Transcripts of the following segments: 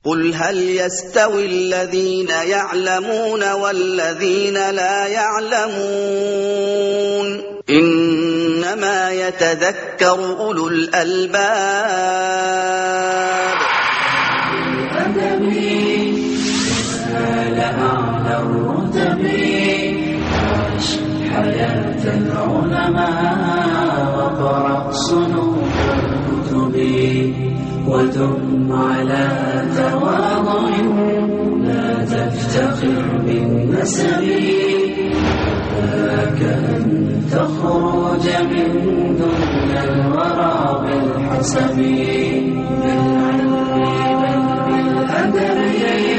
قل هل يستوي الذين يعلمون والذين لا يعلمون إنما يتذكر أولو الألباب. لأعلى الرتب عش حياة العلماء وقرأ صنوف الكتب ودم على تواضع لا تفتخر بالنسب ذاك أن تخرج من دون الورى بالحسب بالعلم بل بالأدب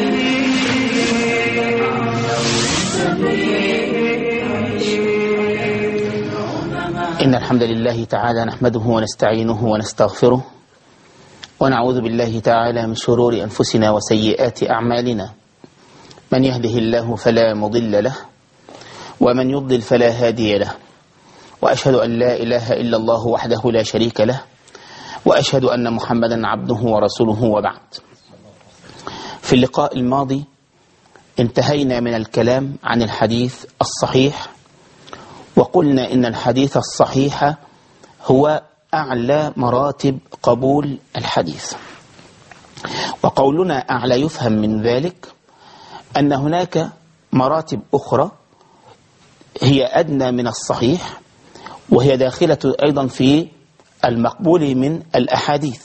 إن الحمد لله تعالى نحمده ونستعينه ونستغفره ونعوذ بالله تعالى من شرور أنفسنا وسيئات أعمالنا. من يهده الله فلا مضل له ومن يضلل فلا هادي له، وأشهد أن لا إله إلا الله وحده لا شريك له، وأشهد أن محمدا عبده ورسوله، وبعد. في اللقاء الماضي انتهينا من الكلام عن الحديث الصحيح، وقلنا إن الحديث الصحيح هو أعلى مراتب قبول الحديث. وقولنا أعلى يفهم من ذلك أن هناك مراتب أخرى هي أدنى من الصحيح، وهي داخلة أيضا في المقبول من الأحاديث.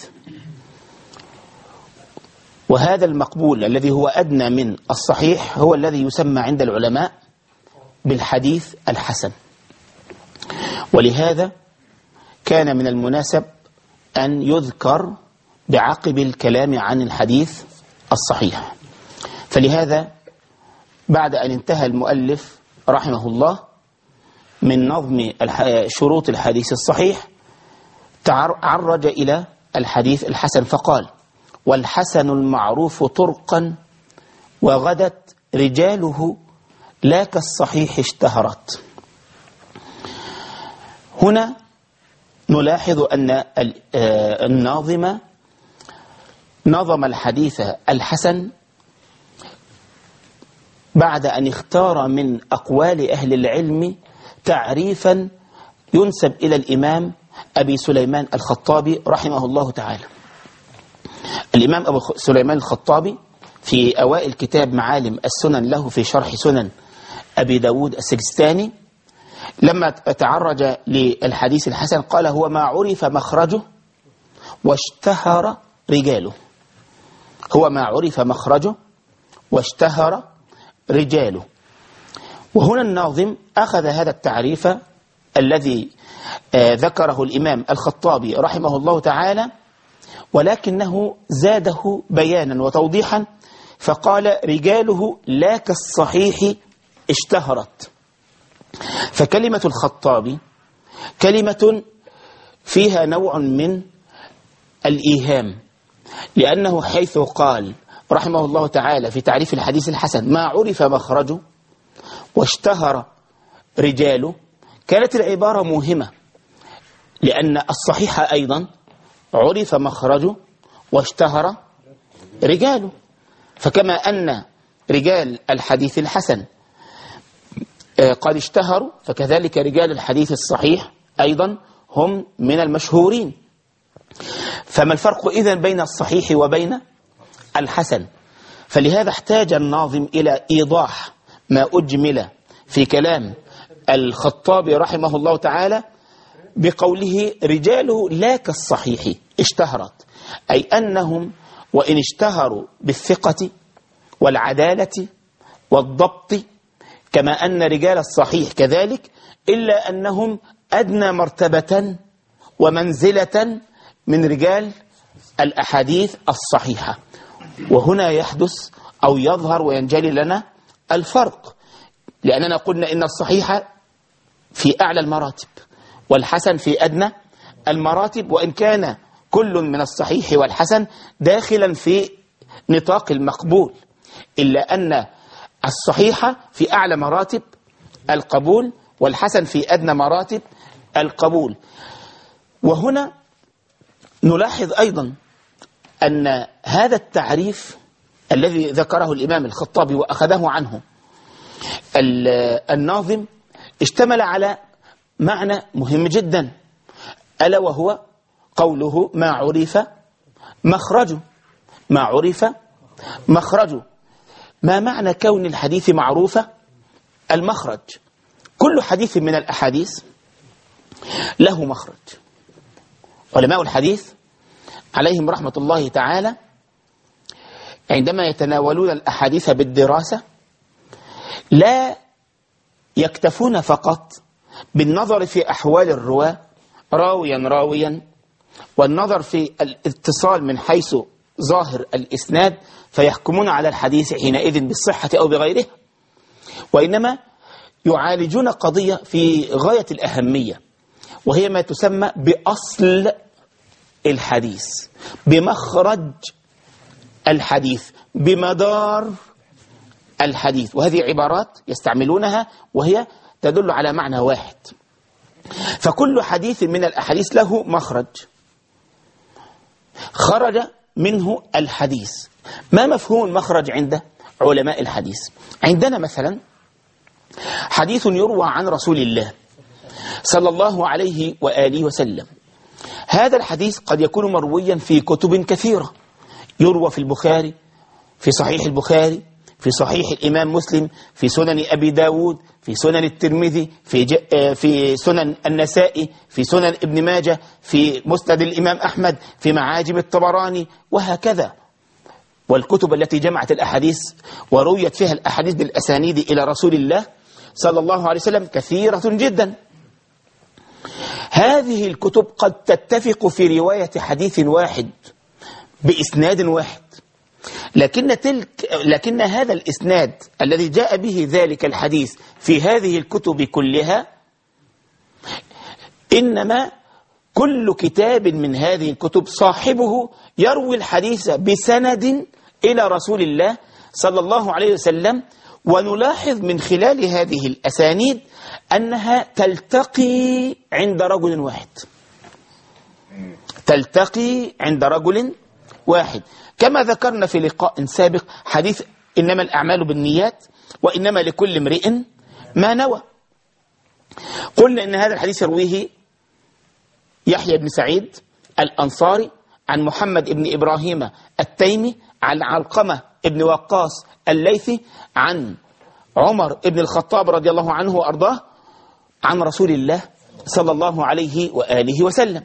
وهذا المقبول الذي هو أدنى من الصحيح هو الذي يسمى عند العلماء بالحديث الحسن. ولهذا كان من المناسب أن يذكر بعقب الكلام عن الحديث الصحيح. فلهذا بعد أن انتهى المؤلف رحمه الله من نظم شروط الحديث الصحيح عرج إلى الحديث الحسن فقال: والحسن المعروف طرقا وغدت رجاله لا كالصحيح اشتهرت. هنا نلاحظ أن الناظم نظم الحديث الحسن بعد أن اختار من أقوال أهل العلم تعريفا ينسب إلى الإمام أبي سليمان الخطابي رحمه الله تعالى. الإمام أبو سليمان الخطابي في أوائل كتاب معالم السنن له في شرح سنن أبي داود السجستاني لما تعرج للحديث الحسن قال: هو ما عرف مخرجه واشتهر رجاله. هو ما عرف مخرجه واشتهر رجاله. وهنا الناظم أخذ هذا التعريف الذي ذكره الإمام الخطابي رحمه الله تعالى، ولكنه زاده بيانا وتوضيحا فقال: رجاله لا كالصحيح اشتهرت. فكلمة الخطابي كلمة فيها نوع من الإيهام، لأنه حيث قال رحمه الله تعالى في تعريف الحديث الحسن: ما عرف مخرجه واشتهر رجاله، كانت العبارة موهمة، لأن الصحيح أيضا عرف مخرجه واشتهر رجاله. فكما أن رجال الحديث الحسن قد اشتهروا، فكذلك رجال الحديث الصحيح أيضا هم من المشهورين. فما الفرق إذن بين الصحيح وبين الحسن؟ فلهذا احتاج الناظم إلى إيضاح ما أجمل في كلام الخطابي رحمه الله تعالى بقوله: رجاله لا كالصحيح اشتهرت، أي أنهم وإن اشتهروا بالثقة والعدالة والضبط كما أن رجال الصحيح كذلك، إلا أنهم أدنى مرتبة ومنزلة من رجال الأحاديث الصحيحة. وهنا يحدث أو يظهر وينجلي لنا الفرق، لأننا قلنا إن الصحيح في أعلى المراتب والحسن في أدنى المراتب، وإن كان كل من الصحيح والحسن داخلا في نطاق المقبول، إلا أن الصحيح في أعلى مراتب القبول والحسن في أدنى مراتب القبول. وهنا نلاحظ أيضا أن هذا التعريف الذي ذكره الإمام الخطابي وأخذه عنه الناظم اشتمل على معنى مهم جدا، ألا وهو قوله ما عرف مخرجه. ما عرف مخرجه، ما معنى كون الحديث معروفة المخرج؟ كل حديث من الأحاديث له مخرج. علماء الحديث عليهم رحمة الله تعالى عندما يتناولون الأحاديث بالدراسة لا يكتفون فقط بالنظر في أحوال الرواة راويا والنظر في الاتصال من حيث ظاهر الإسناد فيحكمون على الحديث حينئذ بالصحة أو بغيره، وإنما يعالجون قضية في غاية الأهمية، وهي ما تسمى بأصل الحديث، بمخرج الحديث، بمدار الحديث. وهذه عبارات يستعملونها وهي تدل على معنى واحد. فكل حديث من الأحاديث له مخرج خرج منه الحديث. ما مفهوم المخرج عند علماء الحديث؟ عندنا مثلا حديث يروى عن رسول الله صلى الله عليه وآله وسلم. هذا الحديث قد يكون مرويا في كتب كثيرة، يروى في البخاري، في صحيح البخاري، في صحيح الإمام مسلم، في سنن أبي داود، في سنن الترمذي، في سنن النسائي، في سنن ابن ماجه، في مسند الإمام أحمد، في معاجم الطبراني، وهكذا. والكتب التي جمعت الأحاديث ورويت فيها الأحاديث بالأسانيد إلى رسول الله صلى الله عليه وسلم كثيرة جدا. هذه الكتب قد تتفق في رواية حديث واحد بإسناد واحد، لكن هذا الإسناد الذي جاء به ذلك الحديث في هذه الكتب كلها، إنما كل كتاب من هذه الكتب صاحبه يروي الحديث بسند إلى رسول الله صلى الله عليه وسلم. ونلاحظ من خلال هذه الأسانيد أنها تلتقي عند رجل واحد، تلتقي عند رجل واحد، كما ذكرنا في لقاء سابق حديث إنما الأعمال بالنيات وإنما لكل امرئ ما نوى. قلنا إن هذا الحديث يرويه يحيى بن سعيد الأنصاري عن محمد بن إبراهيم التيمي عن علقمة بن وقاص الليثي عن عمر بن الخطاب رضي الله عنه وأرضاه عن رسول الله صلى الله عليه وآله وسلم.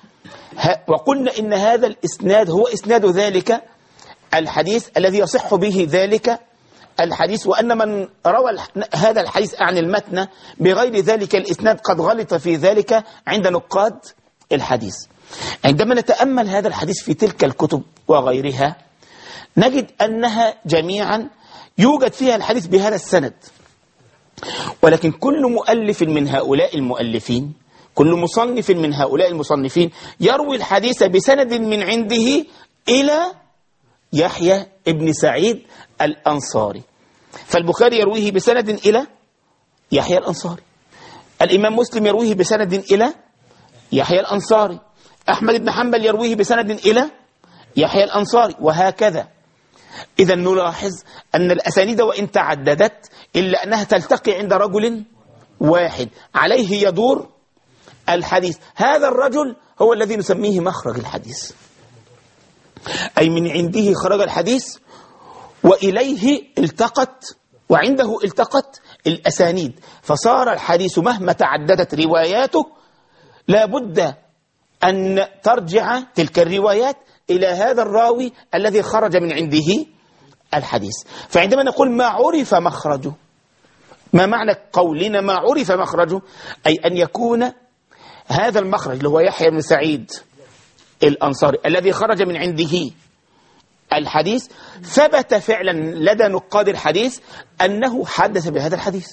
وقلنا إن هذا الإسناد هو إسناد ذلك الحديث الذي يصح به ذلك الحديث، وأن من روى هذا الحديث عن المتن بغير ذلك الإسناد قد غلط في ذلك عند نقاد الحديث. عندما نتأمل هذا الحديث في تلك الكتب وغيرها نجد أنها جميعا يوجد فيها الحديث بهذا السند، ولكن كل مؤلف من هؤلاء المؤلفين، كل مصنف من هؤلاء المصنفين يروي الحديث بسند من عنده إلى يحيى ابن سعيد الأنصاري. فالبخاري يرويه بسند إلى يحيى الأنصاري، الإمام مسلم يرويه بسند إلى يحيى الأنصاري، أحمد بن حنبل يرويه بسند إلى يحيى الأنصاري، وهكذا. إذا نلاحظ أن الأسانيد وإن تعددت إلا أنها تلتقي عند رجل واحد عليه يدور الحديث. هذا الرجل هو الذي نسميه مخرج الحديث، أي من عنده خرج الحديث وإليه التقت وعنده التقت الأسانيد، فصار الحديث مهما تعددت رواياته لابد أن ترجع تلك الروايات إلى هذا الراوي الذي خرج من عنده الحديث. فعندما نقول ما عرف مخرجه، ما معنى قولنا ما عرف مخرجه؟ أي أن يكون هذا المخرج اللي هو يحيى بن سعيد الأنصاري الذي خرج من عنده الحديث ثبت فعلا لدى نقاد الحديث أنه حدث بهذا الحديث،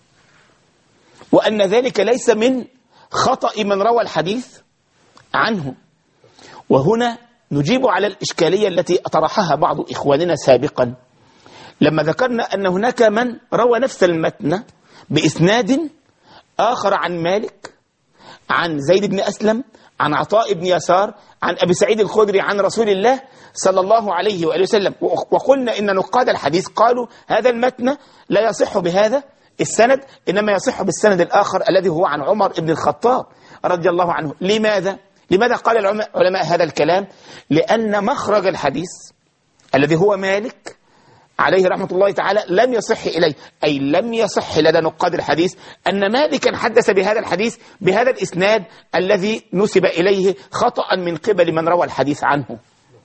وأن ذلك ليس من خطأ من روى الحديث عنه. وهنا نجيب على الإشكالية التي طرحها بعض إخواننا سابقا لما ذكرنا أن هناك من روى نفس المتن بإسناد آخر عن مالك عن زيد بن أسلم عن عطاء بن يسار عن أبي سعيد الخدري عن رسول الله صلى الله عليه وآله وسلم. وقلنا إن نقاد الحديث قالوا هذا المتن لا يصح بهذا السند، إنما يصح بالسند الآخر الذي هو عن عمر بن الخطاب رضي الله عنه. لماذا قال العلماء هذا الكلام؟ لأن مخرج الحديث الذي هو مالك عليه رحمة الله تعالى لم يصح إليه، أي لم يصح لدى نقاد الحديث أن مالكا حدث بهذا الحديث بهذا الإسناد الذي نسب إليه خطأ من قبل من روى الحديث عنه.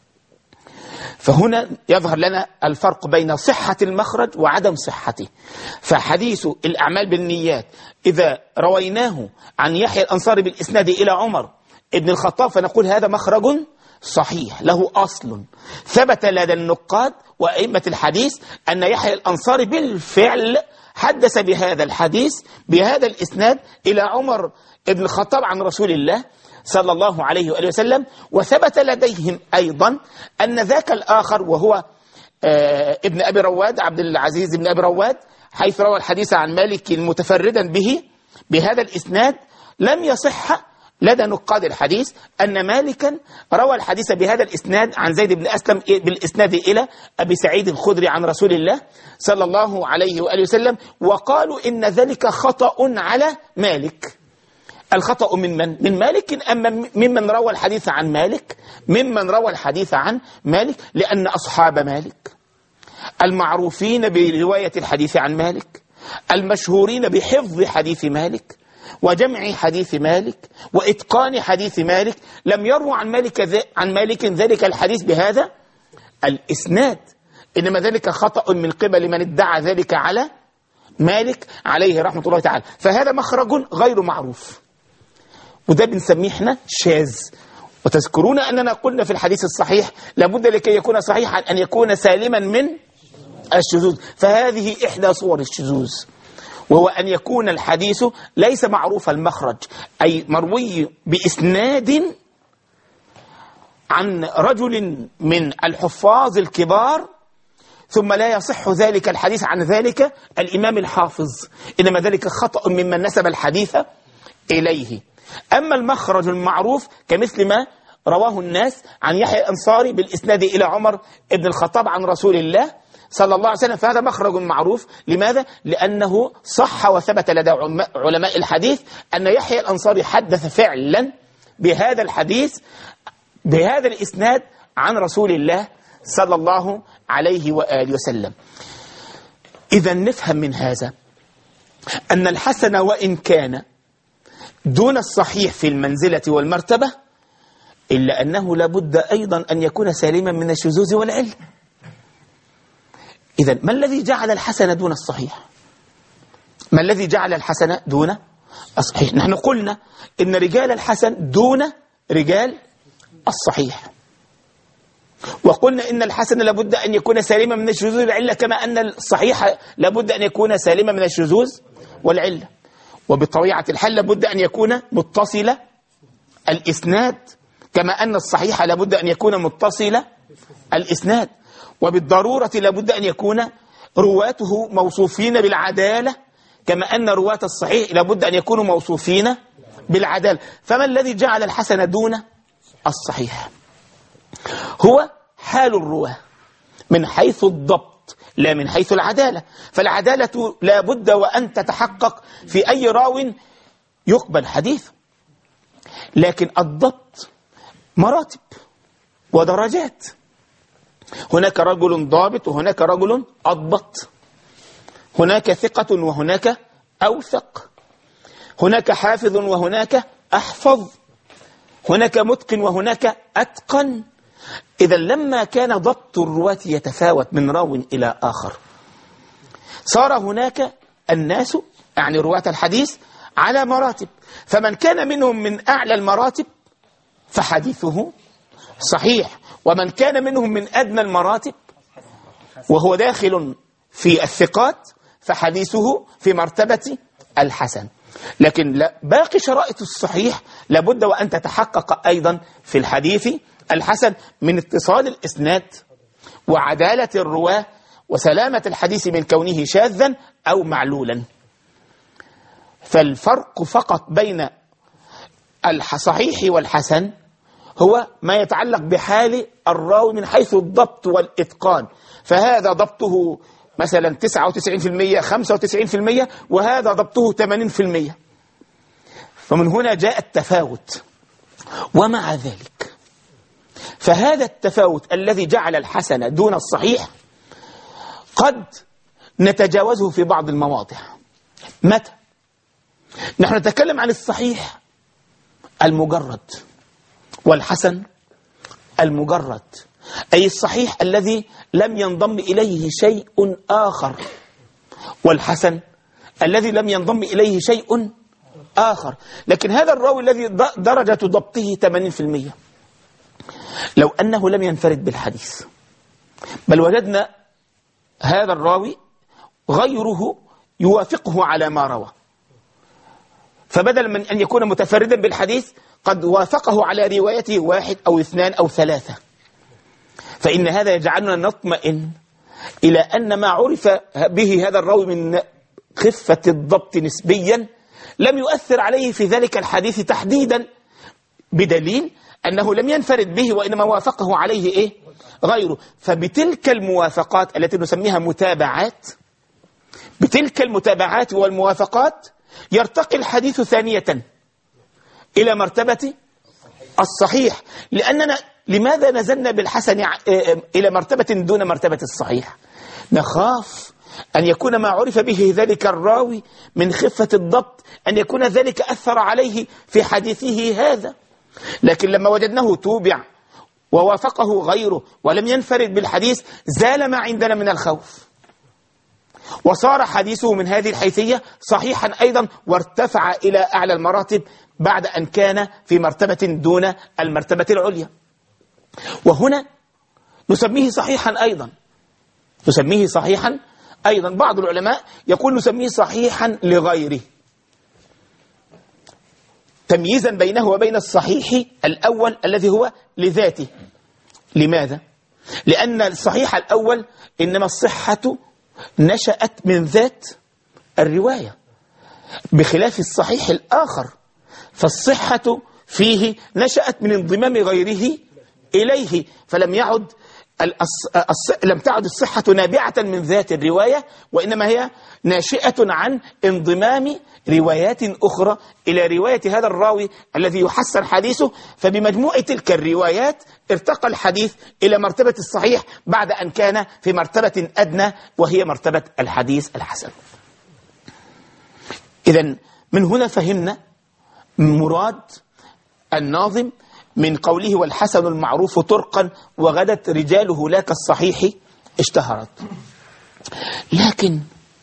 فهنا يظهر لنا الفرق بين صحة المخرج وعدم صحته. فحديث الأعمال بالنيات إذا رويناه عن يحيى الأنصاري بالإسناد إلى عمر ابن الخطاب فنقول هذا مخرج صحيح له أصل ثبت لدى النقاد وأئمة الحديث أن يحيى الأنصاري بالفعل حدث بهذا الحديث بهذا الإسناد إلى عمر ابن الخطاب عن رسول الله صلى الله عليه وآله وسلم. وثبت لديهم أيضا أن ذاك الآخر وهو ابن أبي رواد عبد العزيز بن أبي رواد حيث روى الحديث عن مالك متفردا به بهذا الإسناد لم يصح لدى نقاد الحديث أن مالكا روى الحديث بهذا الإسناد عن زيد بن أسلم بالإسناد إلى أبي سعيد الخدري عن رسول الله صلى الله عليه وآله وسلم، وقالوا إن ذلك خطأ على مالك. الخطأ من مالك أما ممن روى الحديث عن مالك؟ ممن روى الحديث عن مالك، لأن أصحاب مالك المعروفين برواية الحديث عن مالك المشهورين بحفظ حديث مالك وجمع حديث مالك وإتقان حديث مالك لم يروا عن مالك ذلك الحديث بهذا الإسناد، إنما ذلك خطأ من قبل من ادعى ذلك على مالك عليه رحمة الله تعالى. فهذا مخرج غير معروف، وده بنسميه احنا شاذ. وتذكرون أننا قلنا في الحديث الصحيح لابد لكي يكون صحيحا أن يكون سالما من الشذوذ، فهذه إحدى صور الشذوذ، وهو أن يكون الحديث ليس معروف المخرج، أي مروي بإسناد عن رجل من الحفاظ الكبار ثم لا يصح ذلك الحديث عن ذلك الإمام الحافظ، إنما ذلك خطأ ممن نسب الحديث إليه. أما المخرج المعروف كمثل ما رواه الناس عن يحيى الأنصاري بالإسناد إلى عمر ابن الخطاب عن رسول الله صلى الله عليه وسلم فهذا مخرج معروف. لماذا؟ لأنه صح وثبت لدى علماء الحديث أن يحيى الأنصاري حدث فعلا بهذا الحديث بهذا الإسناد عن رسول الله صلى الله عليه وآله وسلم. إذا نفهم من هذا أن الحسن وإن كان دون الصحيح في المنزلة والمرتبة إلا أنه لابد أيضا أن يكون سالما من الشذوذ والعلم. إذن ما الذي جعل الحسن دون الصحيح؟ ما الذي جعل الحسن دون الصحيح؟ نحن قلنا إن رجال الحسن دون رجال الصحيح، وقلنا إن الحسن لابد أن يكون سالما من الشذوذ والعلة كما أن الصحيح لابد أن يكون سالما من الشذوذ والعلة، وبطبيعة الحال لابد أن يكون متصل الإسناد كما أن الصحيح لابد أن يكون متصل الإسناد، وبالضرورة لابد أن يكون رواته موصوفين بالعدالة كما أن رواة الصحيح لابد أن يكونوا موصوفين بالعدالة. فما الذي جعل الحسن دون الصحيح؟ هو حال الرواه من حيث الضبط لا من حيث العدالة. فالعدالة لابد وأن تتحقق في أي راو يقبل حديث، لكن الضبط مراتب ودرجات. هناك رجل ضابط وهناك رجل أضبط، هناك ثقة وهناك أوثق، هناك حافظ وهناك أحفظ، هناك متقن وهناك أتقن. إذا لما كان ضبط الرواة يتفاوت من راو إلى آخر صار هناك الناس يعني رواة الحديث على مراتب، فمن كان منهم من أعلى المراتب فحديثه صحيح، ومن كان منهم من أدنى المراتب وهو داخل في الثقات فحديثه في مرتبة الحسن. لكن باقي شرائط الصحيح لابد وأن تتحقق أيضا في الحديث الحسن من اتصال الإسناد وعدالة الرواة وسلامة الحديث من كونه شاذا أو معلولا. فالفرق فقط بين الصحيح والحسن هو ما يتعلق بحال الراوي من حيث الضبط والإتقان، فهذا ضبطه مثلا 99% 95%، وهذا ضبطه 80%. فمن هنا جاء التفاوت. ومع ذلك فهذا التفاوت الذي جعل الحسن دون الصحيح قد نتجاوزه في بعض المواضع. متى؟ نحن نتكلم عن الصحيح المجرد والحسن المجرد، أي الصحيح الذي لم ينضم إليه شيء آخر، والحسن الذي لم ينضم إليه شيء آخر. لكن هذا الراوي الذي درجة ضبطه 80%، لو أنه لم ينفرد بالحديث بل وجدنا هذا الراوي غيره يوافقه على ما روى، فبدل من أن يكون متفردا بالحديث قد وافقه على روايته 1 أو 2 أو 3، فإن هذا يجعلنا نطمئن إلى أن ما عرف به هذا الراوي من خفة الضبط نسبيا لم يؤثر عليه في ذلك الحديث تحديدا، بدليل أنه لم ينفرد به وإنما وافقه عليه غيره. فبتلك الموافقات التي نسميها متابعات، بتلك المتابعات والموافقات يرتقي الحديث ثانية إلى مرتبة الصحيح. لأننا لماذا نزلنا بالحسن إلى مرتبة دون مرتبة الصحيح؟ نخاف أن يكون ما عرف به ذلك الراوي من خفة الضبط أن يكون ذلك أثر عليه في حديثه هذا. لكن لما وجدناه توبع ووافقه غيره ولم ينفرد بالحديث زال ما عندنا من الخوف، وصار حديثه من هذه الحيثية صحيحا أيضا، وارتفع إلى أعلى المراتب بعد أن كان في مرتبة دون المرتبة العليا. وهنا نسميه صحيحا أيضا، نسميه صحيحا أيضا. بعض العلماء يقول نسميه صحيحا لغيره، تمييزا بينه وبين الصحيح الأول الذي هو لذاته. لماذا؟ لأن الصحيح الأول إنما الصحة نشأت من ذات الرواية، بخلاف الصحيح الآخر فالصحة فيه نشأت من انضمام غيره إليه، فلم يعد لم تعد الصحة نابعة من ذات الرواية، وإنما هي ناشئة عن انضمام روايات أخرى إلى رواية هذا الراوي الذي يحسن حديثه. فبمجموع تلك الروايات ارتقى الحديث إلى مرتبة الصحيح بعد أن كان في مرتبة أدنى وهي مرتبة الحديث الحسن. إذن من هنا فهمنا مراد الناظم من قوله والحسن المعروف طرقا وغدت رجاله لا كالصحيح اشتهرت. لكن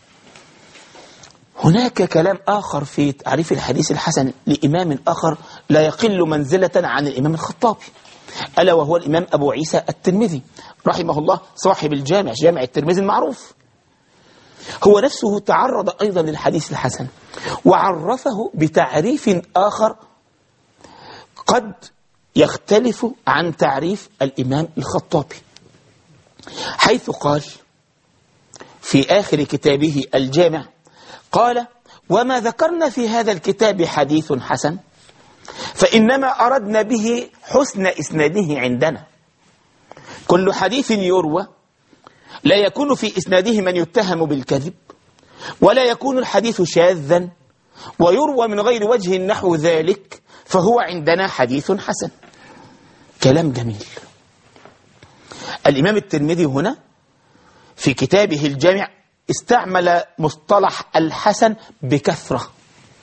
هناك كلام آخر في تعريف الحديث الحسن لإمام آخر لا يقل منزلة عن الإمام الخطابي، ألا وهو الإمام أبو عيسى الترمذي رحمه الله، صاحب الجامع، جامع الترمذي المعروف. هو نفسه تعرض أيضا للحديث الحسن وعرفه بتعريف آخر قد يختلف عن تعريف الإمام الخطابي، حيث قال في آخر كتابه الجامع قال وما ذكرنا في هذا الكتاب حديث حسن فإنما أردنا به حسن إسناده عندنا. كل حديث يروى لا يكون في إسناده من يتهم بالكذب، ولا يكون الحديث شاذا، ويروى من غير وجه نحو ذلك، فهو عندنا حديث حسن. كلام جميل. الإمام الترمذي هنا في كتابه الجامع استعمل مصطلح الحسن بكثرة،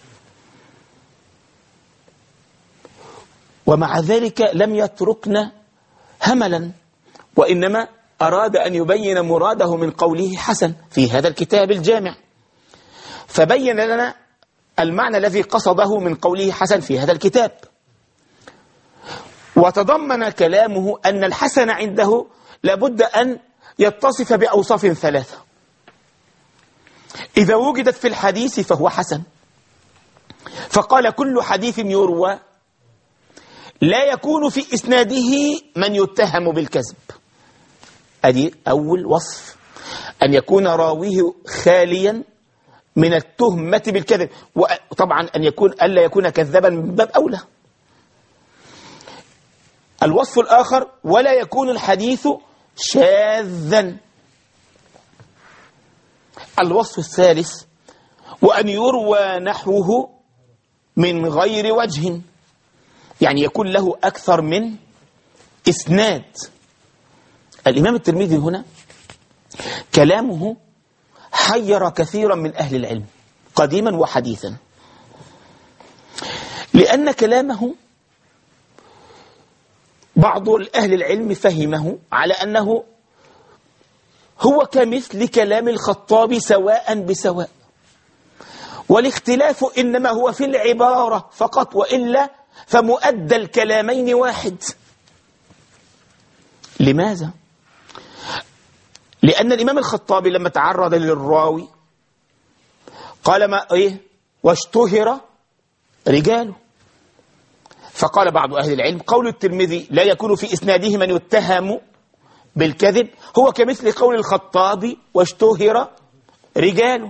ومع ذلك لم يتركنا هملا، وإنما أراد أن يبين مراده من قوله حسن في هذا الكتاب الجامع، فبين لنا المعنى الذي قصده من قوله حسن في هذا الكتاب. وتضمن كلامه أن الحسن عنده لابد أن يتصف بأوصاف 3: إذا وجدت في الحديث فهو حسن، فقال كل حديث يروى لا يكون في إسناده من يتهم بالكذب. أدي أول وصف، أن يكون راويه خاليا من التهمة بالكذب، وطبعا أن يكون ألا يكون كذابا من باب أولى، الوصف الآخر ولا يكون الحديث شاذا. الوصف الثالث وأن يروى نحوه من غير وجه، يعني يكون له أكثر من إسناد. الإمام الترمذي هنا كلامه حير كثيرا من أهل العلم قديما وحديثا، لأن كلامه بعض أهل العلم فهمه على أنه هو كمثل كلام الخطابي سواء بسواء، والاختلاف إنما هو في العبارة فقط، وإلا فمؤدى الكلامين واحد. لماذا؟ لأن الإمام الخطابي لما تعرض للراوي قال ما إيه واشتهر رجاله، فقال بعض أهل العلم قول الترمذي لا يكون في إسناده من يتهم بالكذب هو كمثل قول الخطابي واشتهر رجاله،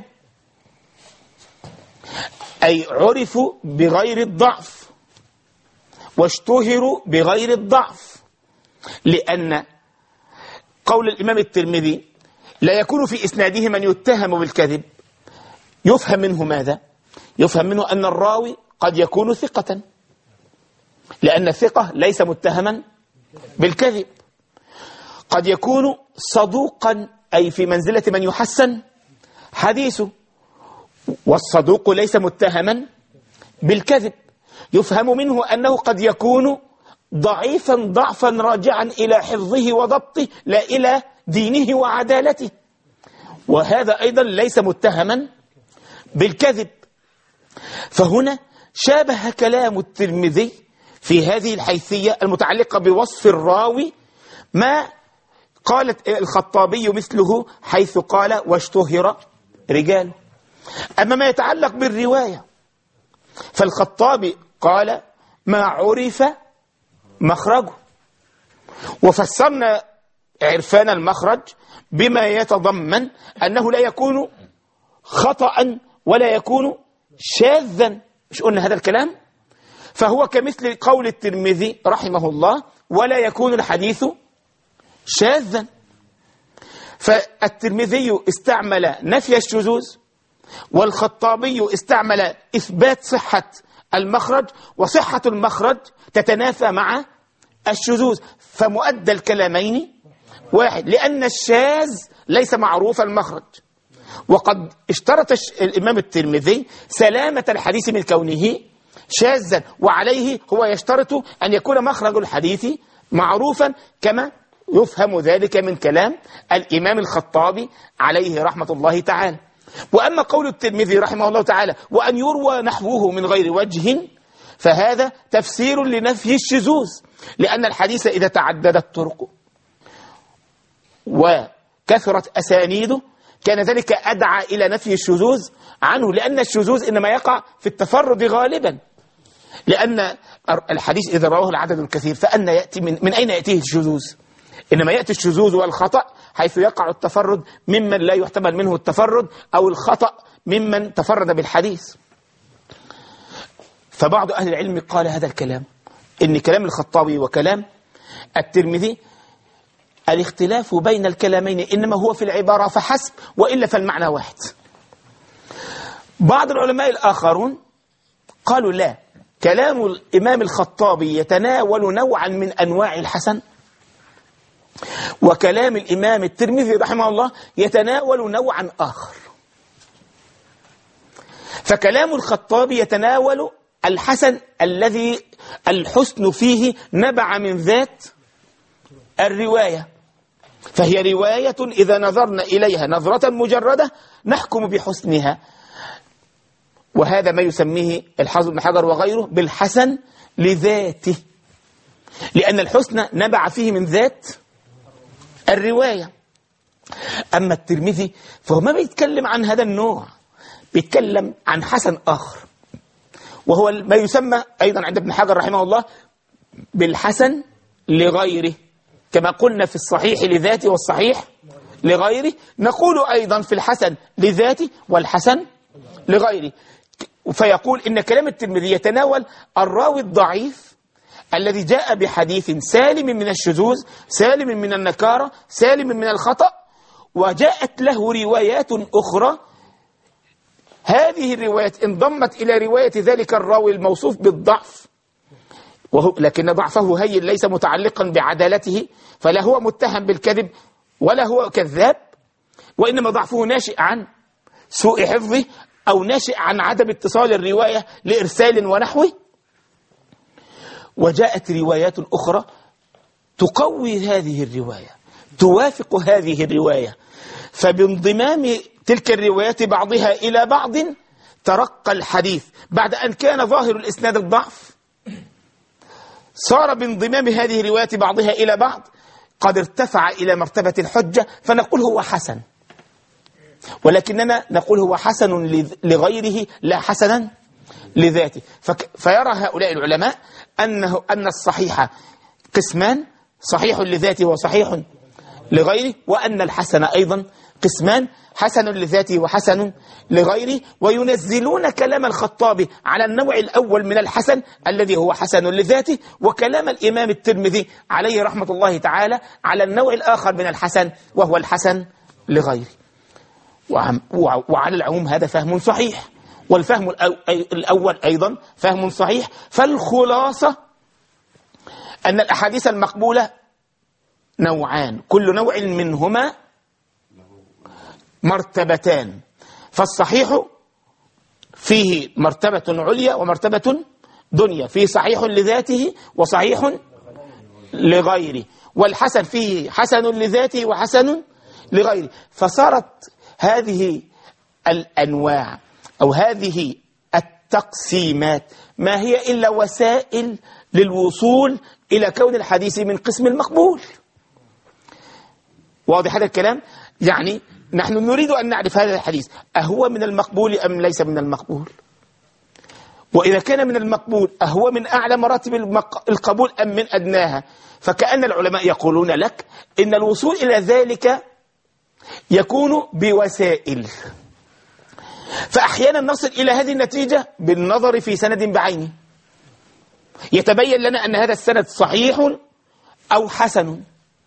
أي عرفوا بغير الضعف واشتهروا بغير الضعف. لأن قول الإمام الترمذي لا يكون في إسناده من يتهم بالكذب يفهم منه ماذا؟ يفهم منه أن الراوي قد يكون ثقة، لأن الثقة ليس متهما بالكذب. قد يكون صدوقا أي في منزلة من يحسن حديثه، والصدوق ليس متهما بالكذب. يفهم منه أنه قد يكون ضعيفا ضعفا راجعا إلى حفظه وضبطه لا إلى دينه وعدالته، وهذا أيضا ليس متهما بالكذب. فهنا شابه كلام الترمذي في هذه الحيثية المتعلقة بوصف الراوي ما قالت الخطابي مثله حيث قال واشتهر رجاله. أما ما يتعلق بالرواية فالخطابي قال ما عرف مخرجه، وفسرنا عرفان المخرج بما يتضمن أنه لا يكون خطأ ولا يكون شاذا. مش قلنا هذا الكلام؟ فهو كمثل قول الترمذي رحمه الله ولا يكون الحديث شاذا. فالترمذي استعمل نفي الشذوذ، والخطابي استعمل إثبات صحة المخرج، وصحة المخرج تتنافى مع الشذوذ، فمؤدى الكلامين واحد، لأن الشاذ ليس معروف المخرج. وقد اشترط الإمام الترمذي سلامة الحديث من كونه شاذا، وعليه هو يشترط أن يكون مخرج الحديث معروفا، كما يفهم ذلك من كلام الإمام الخطابي عليه رحمة الله تعالى. وأما قول الترمذي رحمه الله تعالى وأن يروى نحوه من غير وجه، فهذا تفسير لنفي الشذوذ، لأن الحديث إذا تعددت طرقه وكثرت أسانيده كان ذلك أدعى إلى نفي الشذوذ عنه، لأن الشذوذ إنما يقع في التفرد غالبا، لأن الحديث إذا رواه العدد الكثير فأن يأتي من أين يأتيه الشذوذ؟ إنما يأتي الشذوذ والخطأ حيث يقع التفرد ممن لا يحتمل منه التفرد، أو الخطأ ممن تفرد بالحديث. فبعض أهل العلم قال هذا الكلام، إن كلام الخطابي وكلام الترمذي الاختلاف بين الكلامين إنما هو في العبارة فحسب، وإلا فالمعنى واحد. بعض العلماء الآخرون قالوا لا، كلام الإمام الخطابي يتناول نوعا من أنواع الحسن، وكلام الإمام الترمذي رحمه الله يتناول نوعا آخر. فكلام الخطابي يتناول الحسن الذي الحسن فيه نبع من ذات الرواية، فهي رواية إذا نظرنا إليها نظرة مجردة نحكم بحسنها، وهذا ما يسميه الحافظ بن حجر وغيره بالحسن لذاته، لأن الحسن نبع فيه من ذات الرواية. أما الترمذي فهو ما بيتكلم عن هذا النوع، بيتكلم عن حسن آخر، وهو ما يسمى أيضا عند ابن حجر رحمه الله بالحسن لغيره، كما قلنا في الصحيح لذاته والصحيح لغيره، نقول أيضا في الحسن لذاته والحسن لغيره. فيقول إن كلام الترمذي يتناول الراوي الضعيف الذي جاء بحديث سالم من الشذوذ، سالم من النكارة، سالم من الخطأ، وجاءت له روايات أخرى، هذه الروايات انضمت إلى رواية ذلك الراوي الموصوف بالضعف، لكن ضعفه هين ليس متعلقا بعدالته، فلا هو متهم بالكذب ولا هو كذاب، وإنما ضعفه ناشئ عن سوء حفظه أو ناشئ عن عدم اتصال الرواية لإرسال ونحوه. وجاءت روايات أخرى تقوي هذه الرواية، توافق هذه الرواية، فبانضمام تلك الروايات بعضها إلى بعض ترقى الحديث بعد أن كان ظاهر الإسناد الضعف، صار بانضمام هذه الروايات بعضها إلى بعض قد ارتفع إلى مرتبة الحجة، فنقول هو حسن، ولكننا نقول هو حسن لغيره لا حسنا لذاته. فيرى هؤلاء العلماء أن الصحيح قسمان، صحيح لذاته وصحيح لغيره، وأن الحسن أيضا قسمان، حسن لذاته وحسن لغيره، وينزلون كلام الخطابي على النوع الأول من الحسن الذي هو حسن لذاته، وكلام الإمام الترمذي عليه رحمة الله تعالى على النوع الآخر من الحسن وهو الحسن لغيره. وعلى العموم هذا فهم صحيح، والفهم الأول أيضا فهم صحيح. فالخلاصة أن الأحاديث المقبولة نوعان، كل نوع منهما مرتبتان، فالصحيح فيه مرتبة عليا ومرتبة دنيا، فيه صحيح لذاته وصحيح لغيره، والحسن فيه حسن لذاته وحسن لغيره. فصارت هذه الأنواع أو هذه التقسيمات ما هي إلا وسائل للوصول إلى كون الحديث من قسم المقبول. واضح هذا الكلام؟ يعني نحن نريد أن نعرف هذا الحديث أهو من المقبول أم ليس من المقبول، وإذا كان من المقبول أهو من أعلى مراتب القبول أم من أدناها. فكأن العلماء يقولون لك إن الوصول إلى ذلك يكون بوسائل، فأحيانا نصل إلى هذه النتيجة بالنظر في سند بعينه، يتبين لنا أن هذا السند صحيح أو حسن،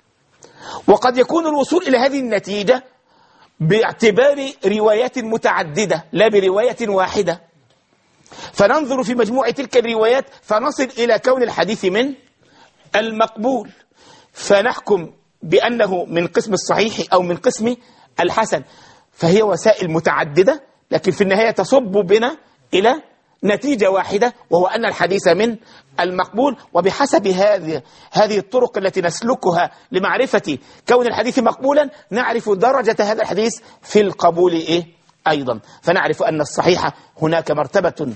وقد يكون الوصول إلى هذه النتيجة باعتبار روايات متعددة لا برواية واحدة، فننظر في مجموع تلك الروايات فنصل إلى كون الحديث من المقبول، فنحكم بأنه من قسم الصحيح أو من قسم الحسن. فهي وسائل متعددة، لكن في النهاية تصب بنا إلى نتيجة واحدة، وهو أن الحديث من المقبول. وبحسب هذه الطرق التي نسلكها لمعرفة كون الحديث مقبولا نعرف درجة هذا الحديث في القبول أيضا، فنعرف أن الصحيح هناك مرتبة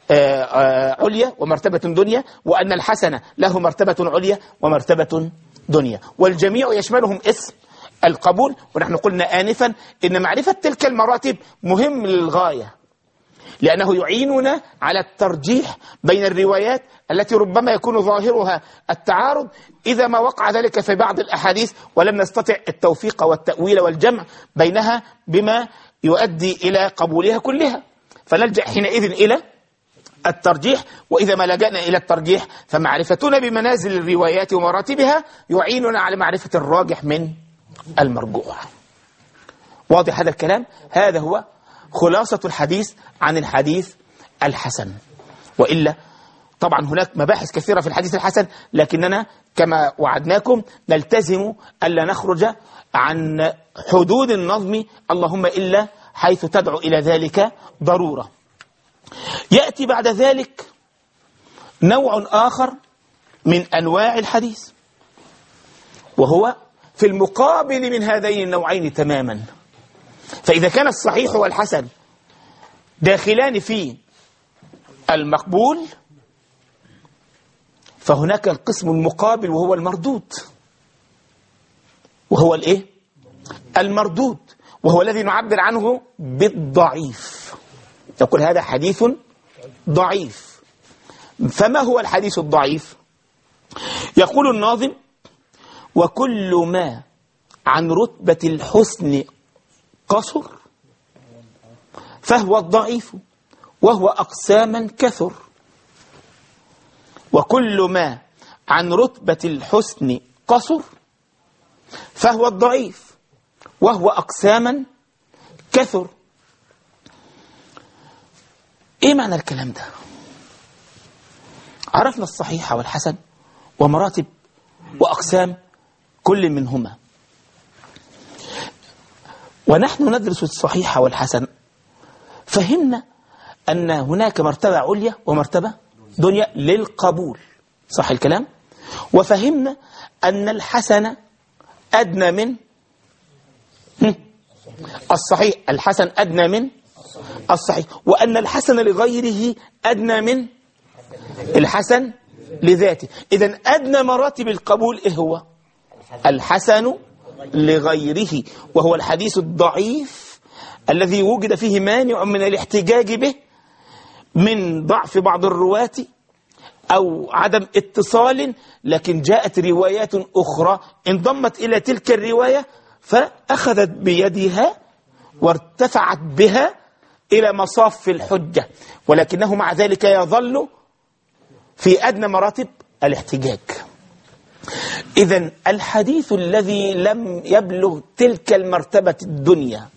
عليا ومرتبة دنيا، وأن الحسن له مرتبة عليا ومرتبة دنيا، والجميع يشملهم اسم القبول. ونحن قلنا آنفا إن معرفة تلك المراتب مهم للغاية، لأنه يعيننا على الترجيح بين الروايات التي ربما يكون ظاهرها التعارض إذا ما وقع ذلك في بعض الأحاديث ولم نستطع التوفيق والتأويل والجمع بينها بما يؤدي إلى قبولها كلها، فنلجأ حينئذ إلى الترجيح. وإذا ما لجأنا إلى الترجيح فمعرفتنا بمنازل الروايات ومراتبها يعيننا على معرفة الراجح من المرجوح. واضح هذا الكلام؟ هذا هو خلاصة الحديث عن الحديث الحسن. وإلا طبعا هناك مباحث كثيرة في الحديث الحسن، لكننا كما وعدناكم نلتزم ألا نخرج عن حدود النظم، اللهم إلا حيث تدعو إلى ذلك ضرورة. يأتي بعد ذلك نوع آخر من أنواع الحديث، وهو في المقابل من هذين النوعين تماما. فإذا كان الصحيح والحسن داخلان في المقبول، فهناك القسم المقابل وهو المردود، وهو الإيه؟ المردود، وهو الذي نعبر عنه بالضعيف، يقول هذا حديث ضعيف. فما هو الحديث الضعيف؟ يقول الناظم: وكل ما عن رتبة الحسن قصر فهو الضعيف وهو أقساما كثر. وكل ما عن رتبة الحسن قصر فهو الضعيف، وهو أقساما كثر. إيه معنى الكلام ده؟ عرفنا الصحيح والحسن ومراتب وأقسام كل منهما، ونحن ندرس الصحيح والحسن فهمنا أن هناك مرتبة عليا ومرتبة دنيا للقبول، صح الكلام؟ وفهمنا أن الحسن أدنى من الصحيح، الحسن أدنى من الصحيح، وأن الحسن لغيره أدنى من الحسن لذاته. إذن أدنى مراتب القبول إيه هو؟ الحسن لغيره، وهو الحديث الضعيف الذي وجد فيه مانع من الاحتجاج به من ضعف بعض الرواة أو عدم اتصال، لكن جاءت روايات أخرى انضمت إلى تلك الرواية فأخذت بيدها وارتفعت بها إلى مصاف الحجة، ولكنه مع ذلك يظل في أدنى مراتب الاحتجاج. إذن الحديث الذي لم يبلغ تلك المرتبة الدنيا،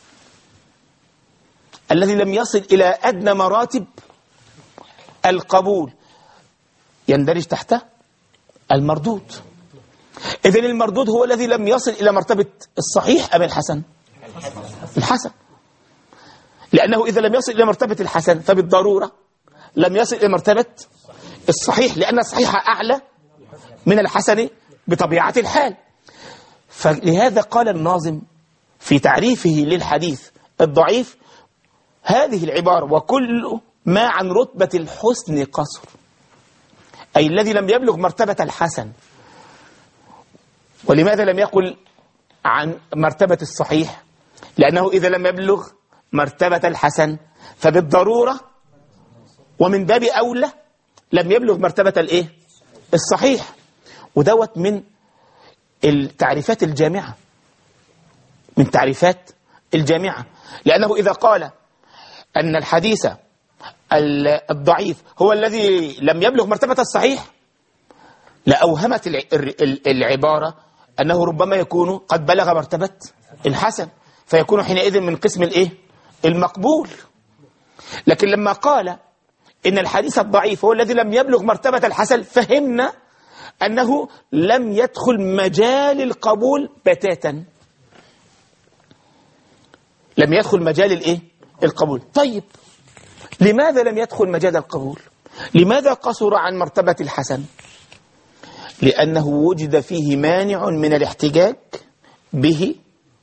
الذي لم يصل إلى أدنى مراتب القبول، يندرج تحته المردود. إذن المردود هو الذي لم يصل إلى مرتبة الصحيح أم الحسن؟ الحسن، لأنه إذا لم يصل إلى مرتبة الحسن فبالضرورة لم يصل إلى مرتبة الصحيح، لأن الصحيح أعلى من الحسن بطبيعة الحال. فلهذا قال الناظم في تعريفه للحديث الضعيف هذه العبارة: وكل ما عن رتبة الحسن قصر، أي الذي لم يبلغ مرتبة الحسن. ولماذا لم يقل عن مرتبة الصحيح؟ لأنه إذا لم يبلغ مرتبة الحسن فبالضرورة ومن باب أولى لم يبلغ مرتبة الإيه؟ الصحيح. ودوت من التعريفات الجامعة، من تعريفات الجامعة، لأنه إذا قال أن الحديث الضعيف هو الذي لم يبلغ مرتبة الصحيح لأوهمت العبارة أنه ربما يكون قد بلغ مرتبة الحسن، فيكون حينئذ من قسم الإيه؟ المقبول. لكن لما قال إن الحديث الضعيف هو الذي لم يبلغ مرتبة الحسن فهمنا أنه لم يدخل مجال القبول بتاتا، لم يدخل مجال الإيه؟ القبول. طيب لماذا لم يدخل مجال القبول؟ لماذا قصر عن مرتبة الحسن؟ لأنه وجد فيه مانع من الاحتجاج به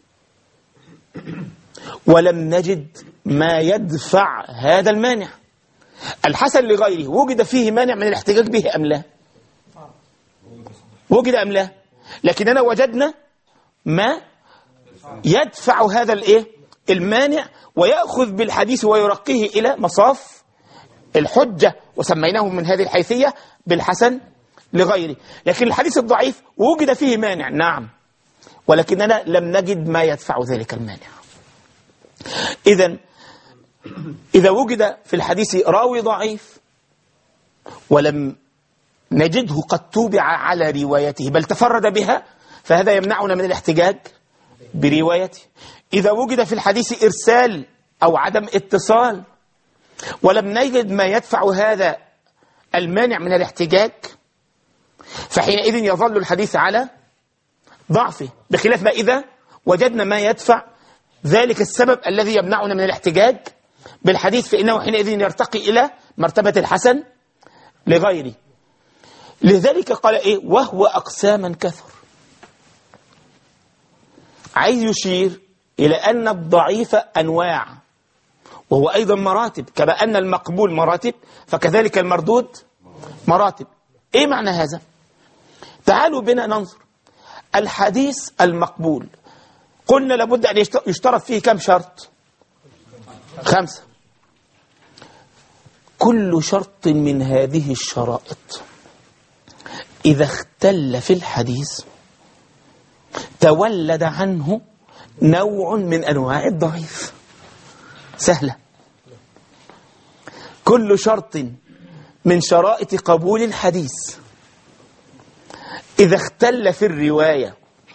ولم نجد ما يدفع هذا المانع. الحسن لغيره وجد فيه مانع من الاحتجاج به أم لا؟ وجد أم لا؟ لكننا وجدنا ما يدفع هذا الإيه؟ المانع ويأخذ بالحديث ويرقيه إلى مصاف الحجة، وسميناه من هذه الحيثية بالحسن لغيره. لكن الحديث الضعيف وجد فيه مانع، نعم، ولكننا لم نجد ما يدفع ذلك المانع. إذا وجد في الحديث راوي ضعيف ولم نجده قد توبع على روايته بل تفرد بها، فهذا يمنعنا من الاحتجاج بروايته. إذا وجد في الحديث إرسال أو عدم اتصال ولم نجد ما يدفع هذا المانع من الاحتجاج، فحينئذ يظل الحديث على ضعفه، بخلاف ما إذا وجدنا ما يدفع ذلك السبب الذي يمنعنا من الاحتجاج بالحديث، فإنه حينئذ يرتقي إلى مرتبة الحسن لغيره. لذلك قال إيه؟ وهو أقساما كثر. عايز يشير إلى أن الضعيف أنواع، وهو أيضا مراتب، كما أن المقبول مراتب فكذلك المردود مراتب. إيه معنى هذا؟ تعالوا بنا ننظر. الحديث المقبول قلنا لابد أن يشترط فيه كم شرط؟ 5. كل شرط من هذه الشرائط إذا اختل في الحديث تولد عنه نوع من أنواع الضعيف. سهلة. كل شرط من شرائط قبول الحديث إذا اختل في الرواية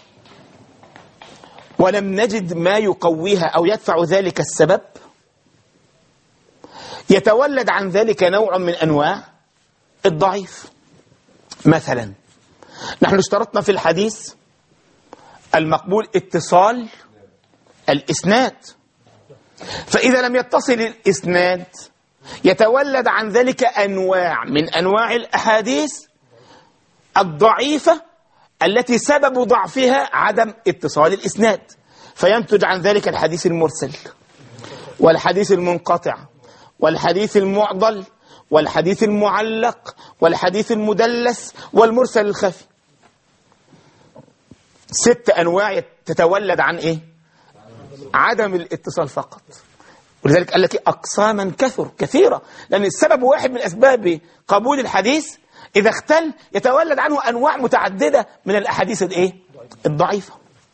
ولم نجد ما يقويها أو يدفع ذلك السبب، يتولد عن ذلك نوع من أنواع الضعيف. مثلا نحن اشترطنا في الحديث المقبول اتصال الإسناد، فإذا لم يتصل الإسناد يتولد عن ذلك أنواع من أنواع الأحاديث الضعيفة التي سبب ضعفها عدم اتصال الإسناد، فينتج عن ذلك الحديث المرسل والحديث المنقطع والحديث المعضل والحديث المعلق والحديث المدلس والمرسل الخفي. 6 أنواع تتولد عن إيه؟ عدم الاتصال فقط. ولذلك قال لك أقساما كثيرة، لأن السبب واحد من أسباب قبول الحديث إذا اختل يتولد عنه أنواع متعددة من الأحاديث الإيه؟ الضعيفة.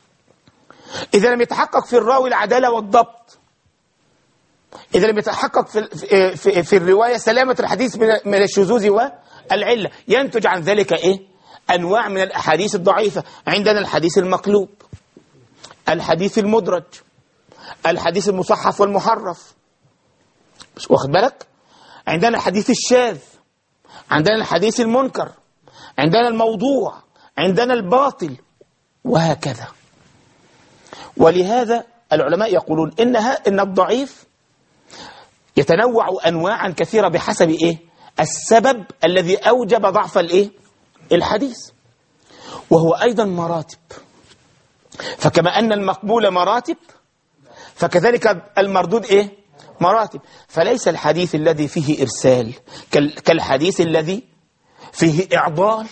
إذا لم يتحقق في الراوي العدالة والضبط، إذا لم يتحقق في الرواية سلامة الحديث من الشذوذ والعلة، ينتج عن ذلك إيه؟ أنواع من الأحاديث الضعيفة. عندنا الحديث المقلوب، الحديث المدرج، الحديث المصحف والمحرف، واخد بالك؟ عندنا الحديث الشاذ، عندنا الحديث المنكر، عندنا الموضوع، عندنا الباطل، وهكذا. ولهذا العلماء يقولون إن الضعيف يتنوع أنواعا كثيرة بحسب إيه؟ السبب الذي أوجب ضعف الإيه؟ الحديث. وهو أيضا مراتب، فكما أن المقبول مراتب فكذلك المردود إيه؟ مراتب. فليس الحديث الذي فيه إرسال كالحديث الذي فيه إعضال،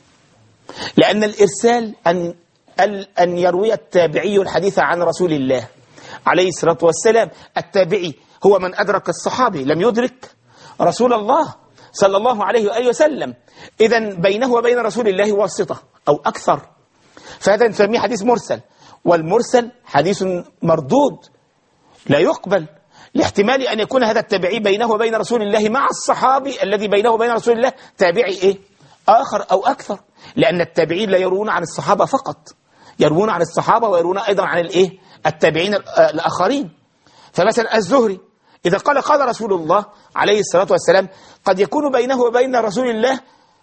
لأن الإرسال أن يروي التابعي الحديث عن رسول الله عليه الصلاة والسلام. التابعي هو من أدرك الصحابي، لم يدرك رسول الله صلى الله عليه وآله وسلم، إذن بينه وبين رسول الله واسطة أو أكثر، فهذا نسميه حديث مرسل. والمرسل حديث مردود لا يقبل، لاحتمال أن يكون هذا التابعي بينه وبين رسول الله مع الصحابي الذي بينه وبين رسول الله تابعي إيه؟ آخر أو أكثر، لأن التابعين لا يروون عن الصحابة فقط، يروون عن الصحابة ويروون أيضا عن الإيه؟ التابعين الآخرين. فمثلا الزهري إذا قال رسول الله عليه الصلاة والسلام، قد يكون بينه وبين رسول الله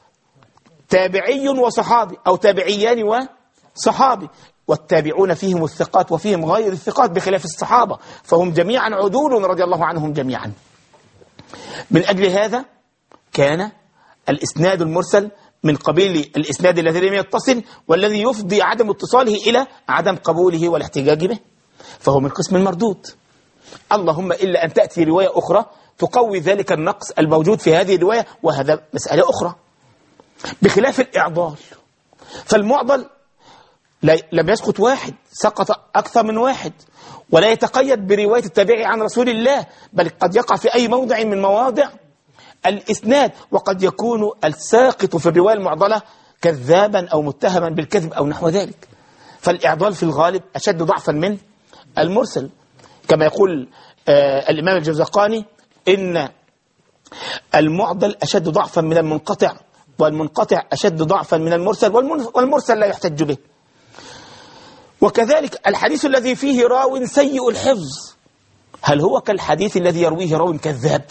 تابعي وصحابي أو تابعيان وصحابي، والتابعون فيهم الثقات وفيهم غير الثقات بخلاف الصحابة، فهم جميعا عدول رضي الله عنهم جميعا. من أجل هذا كان الإسناد المرسل من قبيل الإسناد الذي لم يتصل والذي يفضي عدم اتصاله إلى عدم قبوله والاحتجاج به، فهو من قسم المردود. اللهم إلا أن تأتي رواية أخرى تقوي ذلك النقص الموجود في هذه الرواية، وهذا مسألة أخرى. بخلاف الإعضال، فالمعضل لم يسقط واحد، سقط أكثر من واحد، ولا يتقيد برواية التابعي عن رسول الله، بل قد يقع في أي موضع من مواضع الإسناد، وقد يكون الساقط في الرواية المعضلة كذابا أو متهما بالكذب أو نحو ذلك. فالإعضال في الغالب أشد ضعفا من المرسل، كما يقول الإمام الجوزقاني إن المعضل أشد ضعفا من المنقطع، والمنقطع أشد ضعفا من المرسل، والمرسل لا يحتج به. وكذلك الحديث الذي فيه راو سيء الحفظ، هل هو كالحديث الذي يرويه راو كذاب؟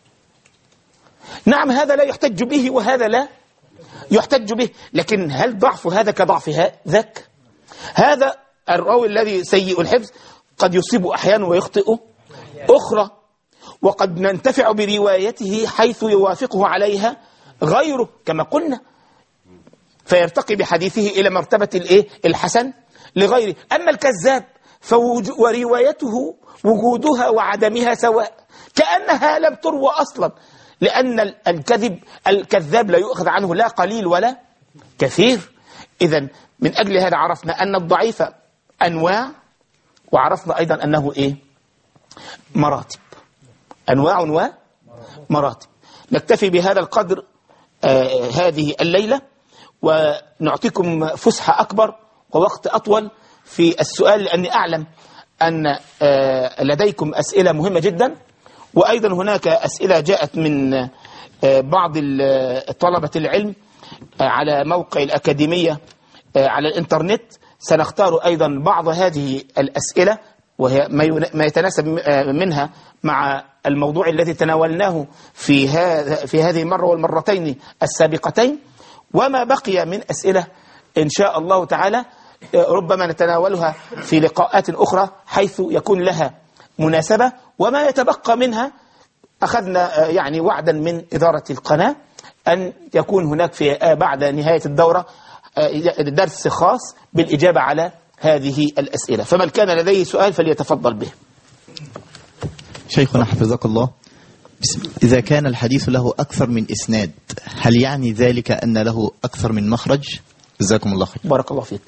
نعم، هذا لا يحتج به وهذا لا يحتج به، لكن هل ضعف هذا كضعف ذاك؟ هذا الراوي الذي سيء الحفظ قد يصيب أحيانا ويخطئ أخرى، وقد ننتفع بروايته حيث يوافقه عليها غيره كما قلنا، فيرتقي بحديثه إلى مرتبة الحسن لغيره. أما الكذاب وروايته وجودها وعدمها سواء، كأنها لم تروى أصلا، لأن الكذاب لا يؤخذ عنه لا قليل ولا كثير. إذن من أجل هذا عرفنا أن الضعيف أنواع، وعرفنا أيضا أنه مراتب، أنواع ومراتب. نكتفي بهذا القدر هذه الليلة، ونعطيكم فسحة أكبر ووقت أطول في السؤال، لأني أعلم أن لديكم أسئلة مهمة جدا، وأيضا هناك أسئلة جاءت من بعض طلبة العلم على موقع الأكاديمية على الإنترنت. سنختار أيضا بعض هذه الأسئلة وهي ما يتناسب منها مع الموضوع الذي تناولناه في هذه المرة والمرتين السابقتين، وما بقي من أسئلة إن شاء الله تعالى ربما نتناولها في لقاءات أخرى حيث يكون لها مناسبة. وما يتبقى منها أخذنا يعني وعدا من إدارة القناة أن يكون هناك في بعد نهاية الدورة درس خاص بالإجابة على هذه الأسئلة. فمن كان لديه سؤال فليتفضل به. شيخنا حفظك الله، إذا كان الحديث له أكثر من إسناد هل يعني ذلك أن له أكثر من مخرج؟ جزاكم الله خير. بارك الله فيك.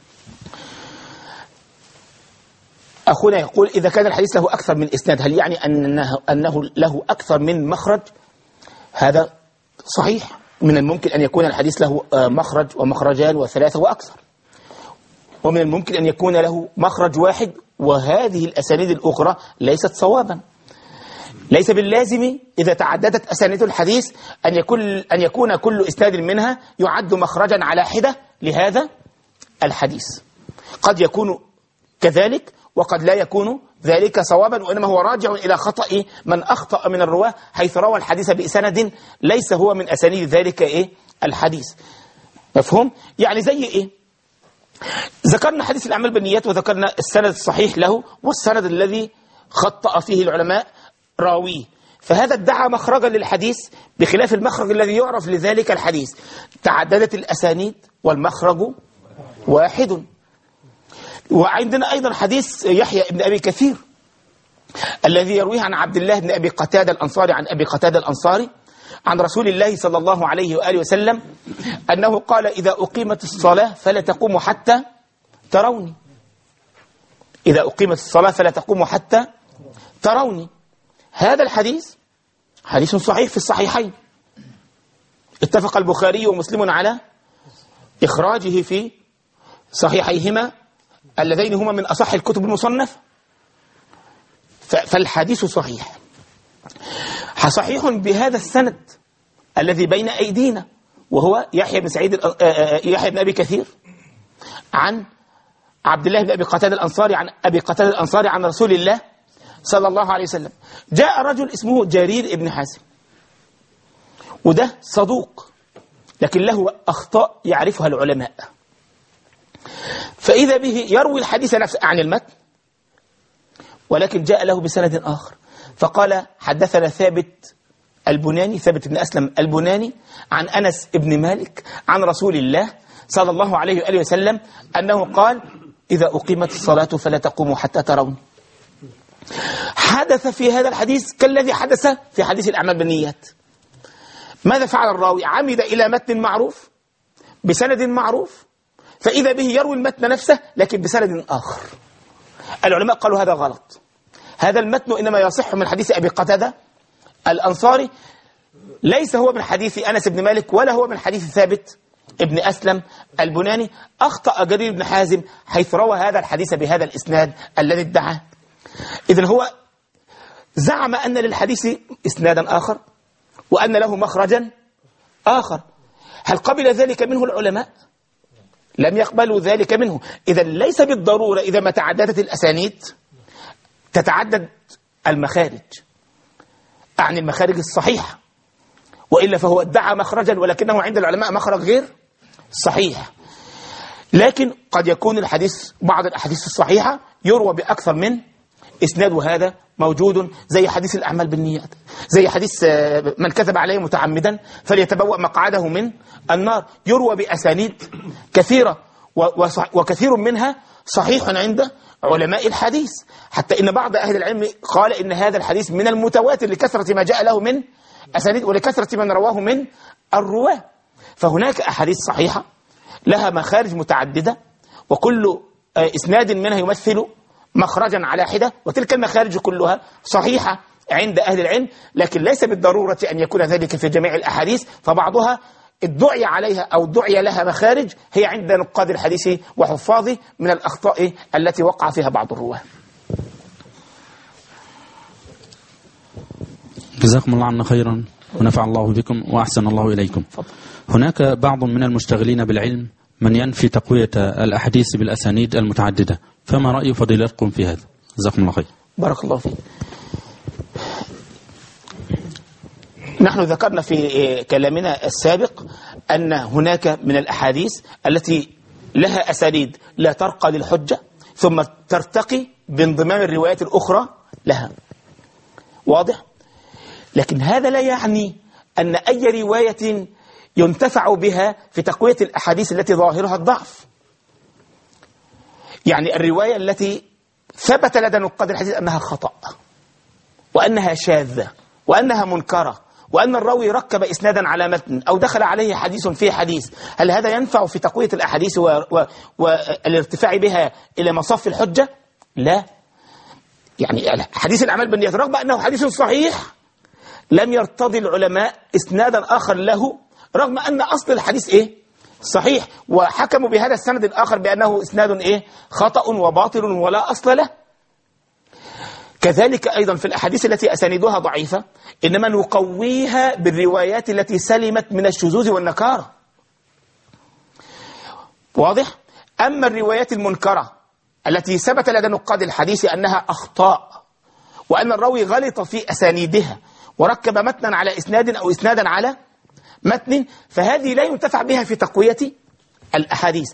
أخونا يقول إذا كان الحديث له أكثر من إسناد هل يعني أنه له أكثر من مخرج؟ هذا صحيح، من الممكن أن يكون الحديث له مخرج ومخرجان وثلاثة وأكثر، ومن الممكن أن يكون له مخرج واحد وهذه الأسانيد الأخرى ليست صوابا. ليس باللازم إذا تعددت أسانيد الحديث أن يكون كل إسناد منها يعد مخرجا على حدة لهذا الحديث. قد يكون كذلك وقد لا يكون ذلك صوابا، وإنما هو راجع إلى خطأ من أخطأ من الرواة حيث روى الحديث بإسناد ليس هو من أسانيد ذلك الحديث. مفهوم؟ يعني زي إيه؟ ذكرنا حديث الأعمال بالنيات وذكرنا السند الصحيح له والسند الذي خطأ فيه العلماء راويه، فهذا ادعى مخرجا للحديث بخلاف المخرج الذي يعرف لذلك الحديث. تعددت الأسانيد والمخرج واحد. وعندنا أيضا حديث يحيى بن أبي كثير الذي يرويه عن عبد الله بن أبي قتادة الأنصاري عن أبي قتادة الأنصاري عن رسول الله صلى الله عليه وآله وسلم أنه قال إذا أقيمت الصلاة فلا تقوموا حتى تروني. إذا أقيمت الصلاة فلا تقوموا حتى تروني. هذا الحديث حديث صحيح في الصحيحين، اتفق البخاري ومسلم على إخراجه في صحيحيهما اللذين هما من أصح الكتب المصنفة. فالحديث صحيح بهذا السند الذي بين أيدينا وهو يحيى بن أبي كثير عن عبد الله بن أبي قتادة الأنصاري عن أبي قتادة الأنصاري عن رسول الله صلى الله عليه وسلم. جاء رجل اسمه جرير ابن حازم، وده صدوق لكن له أخطاء يعرفها العلماء، فإذا به يروي الحديث نفسه عن المتن ولكن جاء له بسند آخر، فقال حدثنا ثابت البناني، ثابت بن أسلم البناني عن أنس ابن مالك عن رسول الله صلى الله عليه وآله وسلم أنه قال إذا أقيمت الصلاة فلا تقوموا حتى ترون. حدث في هذا الحديث كالذي حدث في حديث الأعمال بالنيات. ماذا فعل الراوي؟ عمد إلى متن معروف بسند معروف، فإذا به يروي المتن نفسه لكن بسند آخر. العلماء قالوا هذا غلط، هذا المتن إنما يصح من حديث أبي قتادة الأنصاري، ليس هو من حديث أنس بن مالك ولا هو من حديث ثابت ابن أسلم البناني. أخطأ جرير بن حازم حيث روى هذا الحديث بهذا الإسناد الذي ادعاه. إذن هو زعم أن للحديث إسنادا آخر وأن له مخرجا آخر. هل قبل ذلك منه العلماء؟ لم يقبلوا ذلك منه. إذن ليس بالضرورة إذا ما تعددت الأسانيد تتعدد المخارج عن المخارج الصحيحة، وإلا فهو ادعى مخرجا ولكنه عند العلماء مخرج غير صحيح. لكن قد يكون الحديث بعض الأحاديث الصحيحة يروى بأكثر من إسناد، وهذا موجود زي حديث الأعمال بالنيات، زي حديث من كذب عليه متعمدا فليتبوأ مقعده من النار، يروى بأسانيد كثيرة وكثير منها صحيح عند علماء الحديث، حتى إن بعض أهل العلم قال إن هذا الحديث من المتواتر لكثرة ما جاء له من أسانيد ولكثرة من رواه من الرواة. فهناك أحاديث صحيحة لها مخارج متعددة وكل إسناد منها يمثل مخرجا على حدة، وتلك المخارج كلها صحيحة عند أهل العلم، لكن ليس بالضرورة أن يكون ذلك في جميع الأحاديث، فبعضها ادعي عليها أو ادعي لها مخارج هي عند نقاد الحديث وحفاظه من الأخطاء التي وقع فيها بعض الرواه. جزاكم الله عنا خيرا. ونفع الله بكم وأحسن الله إليكم. هناك بعض من المشتغلين بالعلم من ينفي تقوية الأحاديث بالأسانيد المتعددة، فما رأي فضيلتكم في هذا؟ جزاكم الله خير. بارك الله فيك. نحن ذكرنا في كلامنا السابق أن هناك من الأحاديث التي لها أسانيد لا ترقى للحجة ثم ترتقي بانضمام الروايات الأخرى لها، واضح؟ لكن هذا لا يعني أن أي رواية ينتفع بها في تقوية الأحاديث التي ظاهرها الضعف. يعني الرواية التي ثبت لدى نقاد الحديث أنها خطأ وأنها شاذة وأنها منكرة وأن الراوي ركب إسنادا على متن أو دخل عليه حديث فيه حديث، هل هذا ينفع في تقوية الأحاديث والارتفاع بها إلى مصاف الحجة؟ لا. يعني حديث الأعمال بالنيات رغم أنه حديث صحيح لم يرتضي العلماء إسنادا آخر له رغم أن أصل الحديث صحيح، وحكموا بهذا السند الآخر بأنه إسناد خطأ وباطل ولا أصل له. كذلك أيضا في الأحاديث التي أسانيدها ضعيفة إنما نقويها بالروايات التي سلمت من الشذوذ والنكارة، واضح؟ أما الروايات المنكرة التي ثبت لدى نقاد الحديث أنها أخطاء وأن الراوي غلط في أسانيدها وركب متنا على إسناد أو إسنادا على متن، فهذه لا ينتفع بها في تقوية الأحاديث.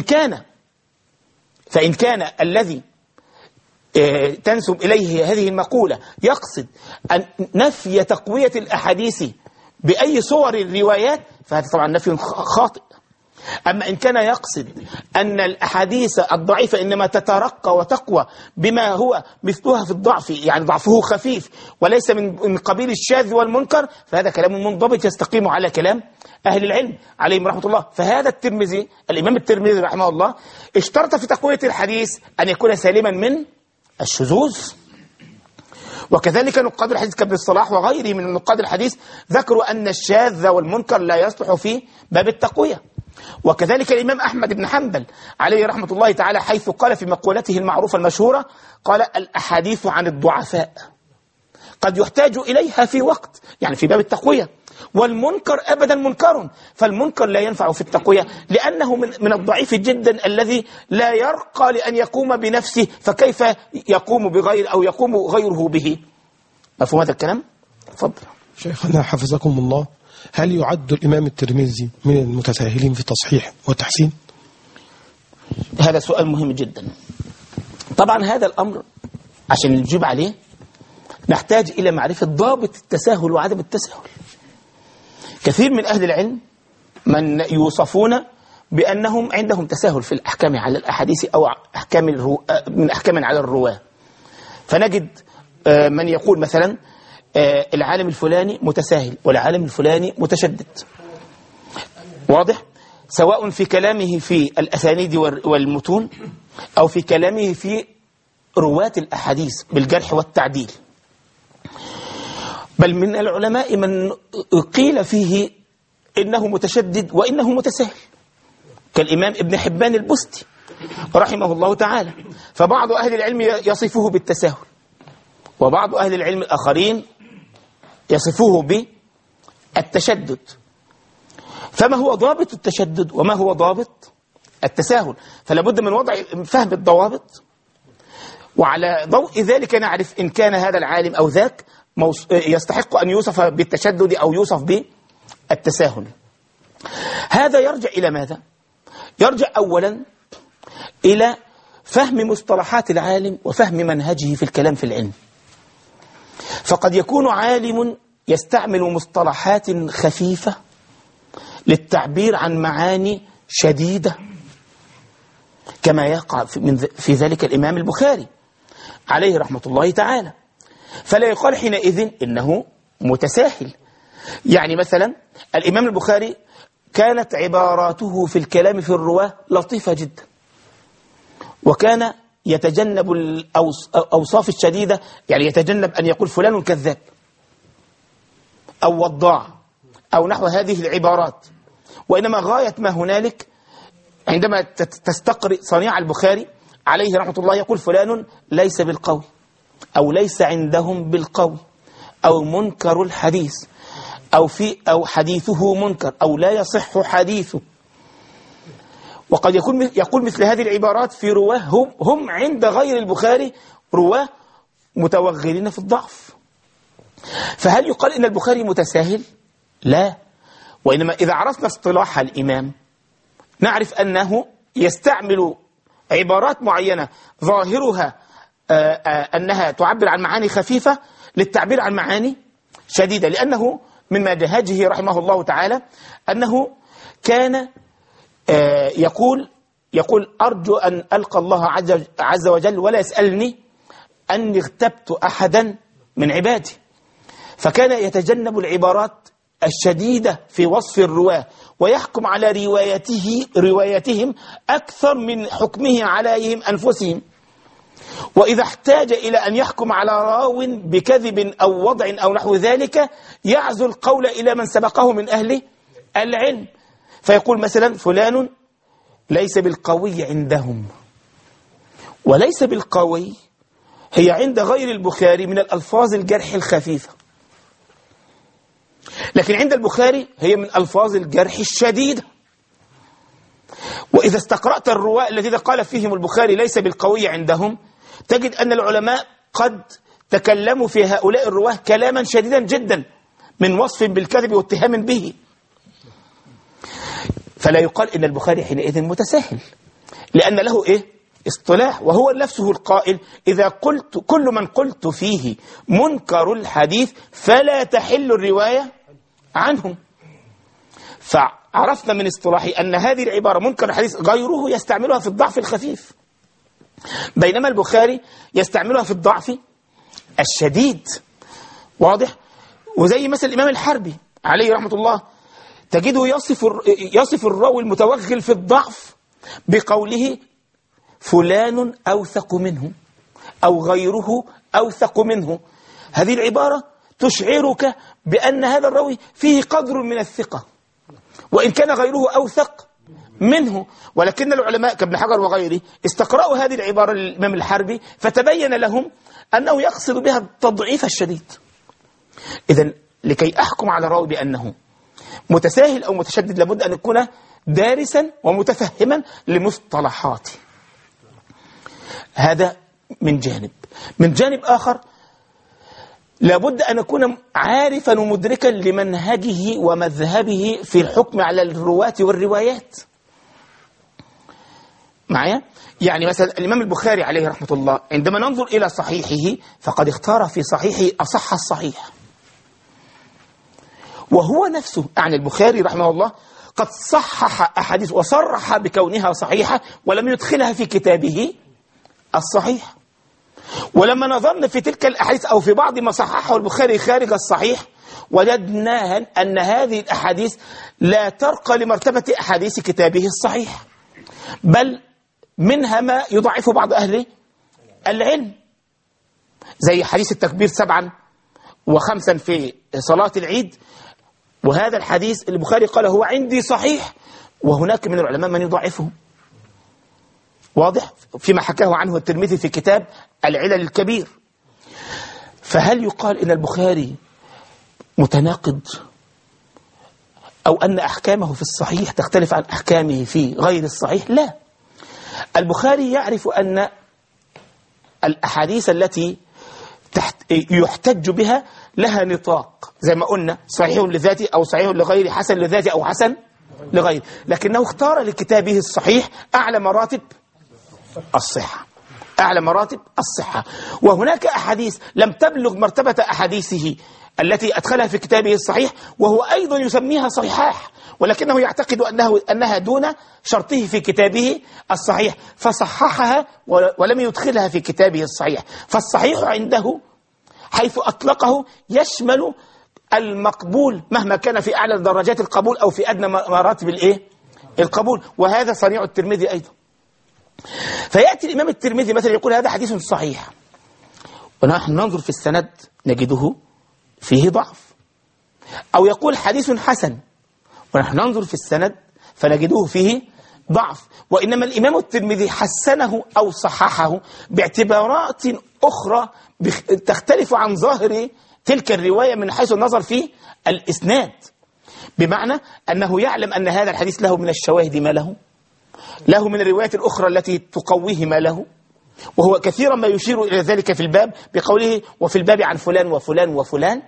فإن كان الذي تنسب إليه هذه المقولة يقصد أن نفي تقوية الأحاديث بأي صور الروايات فهذا طبعا نفي خاطئ. أما إن كان يقصد أن الأحاديث الضعيفة إنما تترقى وتقوى بما هو مثلها في الضعف، يعني ضعفه خفيف وليس من قبيل الشاذ والمنكر، فهذا كلام منضبط يستقيم على كلام أهل العلم عليهم رحمة الله. فهذا الترمذي، الإمام الترمذي رحمه الله، اشترط في تقوية الحديث أن يكون سالما من الشذوذ. وكذلك نقاد الحديث كابن الصلاح وغيره من نقاد الحديث ذكروا أن الشاذ والمنكر لا يصلح في باب التقوية. وكذلك الإمام أحمد بن حنبل عليه رحمة الله تعالى حيث قال في مقولته المعروفة المشهورة، قال الأحاديث عن الضعفاء قد يحتاج إليها في وقت، يعني في باب التقوية، والمنكر أبدا منكر، فالمنكر لا ينفع في التقوية لأنه من الضعيف جدا الذي لا يرقى لأن يقوم بنفسه، فكيف يقوم بغير أو يقوم غيره به؟ مفهوم هذا الكلام؟ تفضل شيخنا حفظكم الله. هل يعد الإمام الترمذي من المتساهلين في التصحيح والتحسين؟ هذا سؤال مهم جدا. طبعا هذا الأمر عشان نجيب عليه نحتاج إلى معرفة ضابط التساهل وعدم التساهل. كثير من أهل العلم من يوصفون بأنهم عندهم تساهل في الأحكام على الأحاديث أو من أحكام على الرواة، فنجد من يقول مثلا العالم الفلاني متساهل والعالم الفلاني متشدد، واضح؟ سواء في كلامه في الأسانيد والمتون أو في كلامه في رواة الأحاديث بالجرح والتعديل. بل من العلماء من قيل فيه إنه متشدد وإنه متساهل كالإمام ابن حبان البستي رحمه الله تعالى. فبعض أهل العلم يصفه بالتساهل وبعض أهل العلم الآخرين يصفوه بالتشدد. فما هو ضابط التشدد وما هو ضابط التساهل؟ فلا بد من وضع فهم الضوابط، وعلى ضوء ذلك نعرف إن كان هذا العالم أو ذاك يستحق أن يوصف بالتشدد أو يوصف بالتساهل. هذا يرجع إلى ماذا؟ يرجع أولا إلى فهم مصطلحات العالم وفهم منهجه في الكلام في العلم. فقد يكون عالم يستعمل مصطلحات خفيفة للتعبير عن معاني شديدة كما يقع في ذلك الإمام البخاري عليه رحمة الله تعالى، فلا يقال حينئذ إنه متساهل. يعني مثلا الإمام البخاري كانت عباراته في الكلام في الرواة لطيفة جدا، وكان يتجنب الأوصاف الشديدة، يعني يتجنب أن يقول فلان كذاب أو وضاع أو نحو هذه العبارات، وإنما غاية ما هنالك عندما تستقرئ صنيع البخاري عليه رحمة الله يقول فلان ليس بالقوي أو ليس عندهم بالقوي أو منكر الحديث أو حديثه منكر أو لا يصح حديثه. وقد يقول مثل هذه العبارات في رواه هم عند غير البخاري رواه متوغلين في الضعف. فهل يقال إن البخاري متساهل؟ لا، وإنما إذا عرفنا اصطلاح الإمام نعرف أنه يستعمل عبارات معينة ظاهرها أنها تعبر عن معاني خفيفة للتعبير عن معاني شديدة، لأنه من منهجه رحمه الله تعالى أنه كان يقول أرجو أن ألقى الله عز وجل ولا يسألني أني اغتبت أحدا من عبادي، فكان يتجنب العبارات الشديدة في وصف الرواة ويحكم على روايتهم أكثر من حكمه عليهم أنفسهم. وإذا احتاج إلى أن يحكم على راو بكذب أو وضع أو نحو ذلك يعزو القول إلى من سبقه من أهل العلم، فيقول مثلا فلان ليس بالقوي عندهم، وليس بالقوي هي عند غير البخاري من الألفاظ الجرح الخفيفة، لكن عند البخاري هي من ألفاظ الجرح الشديدة. وإذا استقرأت الرواة الذين قال فيهم البخاري ليس بالقوي عندهم تجد أن العلماء قد تكلموا في هؤلاء الرواة كلاما شديدا جدا من وصف بالكذب واتهام به، فلا يقال إن البخاري حينئذ متساهل، لأن له اصطلاح، وهو نفسه القائل إذا قلت كل من قلت فيه منكر الحديث فلا تحل الرواية عنهم. فعرفنا من اصطلاحي أن هذه العبارة منكر الحديث غيره يستعملها في الضعف الخفيف، بينما البخاري يستعملها في الضعف الشديد. واضح؟ وزي مثل الإمام الحربي عليه رحمة الله تجده يصف الراوي المتوغل في الضعف بقوله فلان أوثق منه أو غيره أوثق منه. هذه العبارة تشعرك بأن هذا الراوي فيه قدر من الثقة وإن كان غيره أوثق منه، ولكن العلماء كابن حجر وغيره استقرأوا هذه العبارة للإمام الحربي فتبين لهم أنه يقصد بها التضعيف الشديد. إذن لكي أحكم على راوي بأنه متساهل أو متشدد لابد أن يكون دارسا ومتفهما لمصطلحاته. هذا من جانب آخر لابد أن أكون عارفا ومدركا لمنهجه ومذهبه في الحكم على الرواة والروايات. معايا؟ يعني مثلا الإمام البخاري عليه رحمة الله عندما ننظر إلى صحيحه فقد اختار في صحيحه أصح الصحيح، وهو نفسه عن البخاري رحمه الله قد صحح أحاديث وصرح بكونها صحيحة ولم يدخلها في كتابه الصحيح. ولما نظرنا في تلك الأحاديث أو في بعض ما صححه البخاري خارج الصحيح وجدنا أن هذه الأحاديث لا ترقى لمرتبة أحاديث كتابه الصحيح، بل منها ما يضعف بعض أهل العلم، زي حديث التكبير 7 و5 في صلاة العيد، وهذا الحديث البخاري قال هو عندي صحيح، وهناك من العلماء من يضعفه. واضح؟ فيما حكاه عنه الترمذي في كتاب العلل الكبير. فهل يقال إن البخاري متناقض أو أن أحكامه في الصحيح تختلف عن أحكامه في غير الصحيح؟ لا، البخاري يعرف أن الأحاديث التي يحتج بها لها نطاق، زي ما قلنا صحيح لذاته أو صحيح لغيره، حسن لذاته أو حسن لغيره، لكنه اختار لكتابه الصحيح أعلى مراتب الصحة، أعلى مراتب الصحة. وهناك أحاديث لم تبلغ مرتبة أحاديثه التي أدخلها في كتابه الصحيح وهو أيضا يسميها صحيحة، ولكنه يعتقد أنها دون شرطه في كتابه الصحيح فصححها ولم يدخلها في كتابه الصحيح. فالصحيح عنده حيث أطلقه يشمل المقبول مهما كان في أعلى درجات القبول أو في أدنى مراتب القبول، وهذا صنيع الترمذي أيضا. فيأتي الإمام الترمذي مثلا يقول هذا حديث صحيح، ونحن ننظر في السند نجده فيه ضعف، أو يقول حديث حسن ونحن ننظر في السند فنجده فيه ضعف، وإنما الإمام الترمذي حسنه أو صححه باعتبارات أخرى تختلف عن ظاهر تلك الرواية من حيث النظر في الإسناد، بمعنى أنه يعلم أن هذا الحديث له من الشواهد ما له من الروايات الأخرى التي تقويه ما له، وهو كثيرا ما يشير إلى ذلك في الباب بقوله وفي الباب عن فلان وفلان وفلان،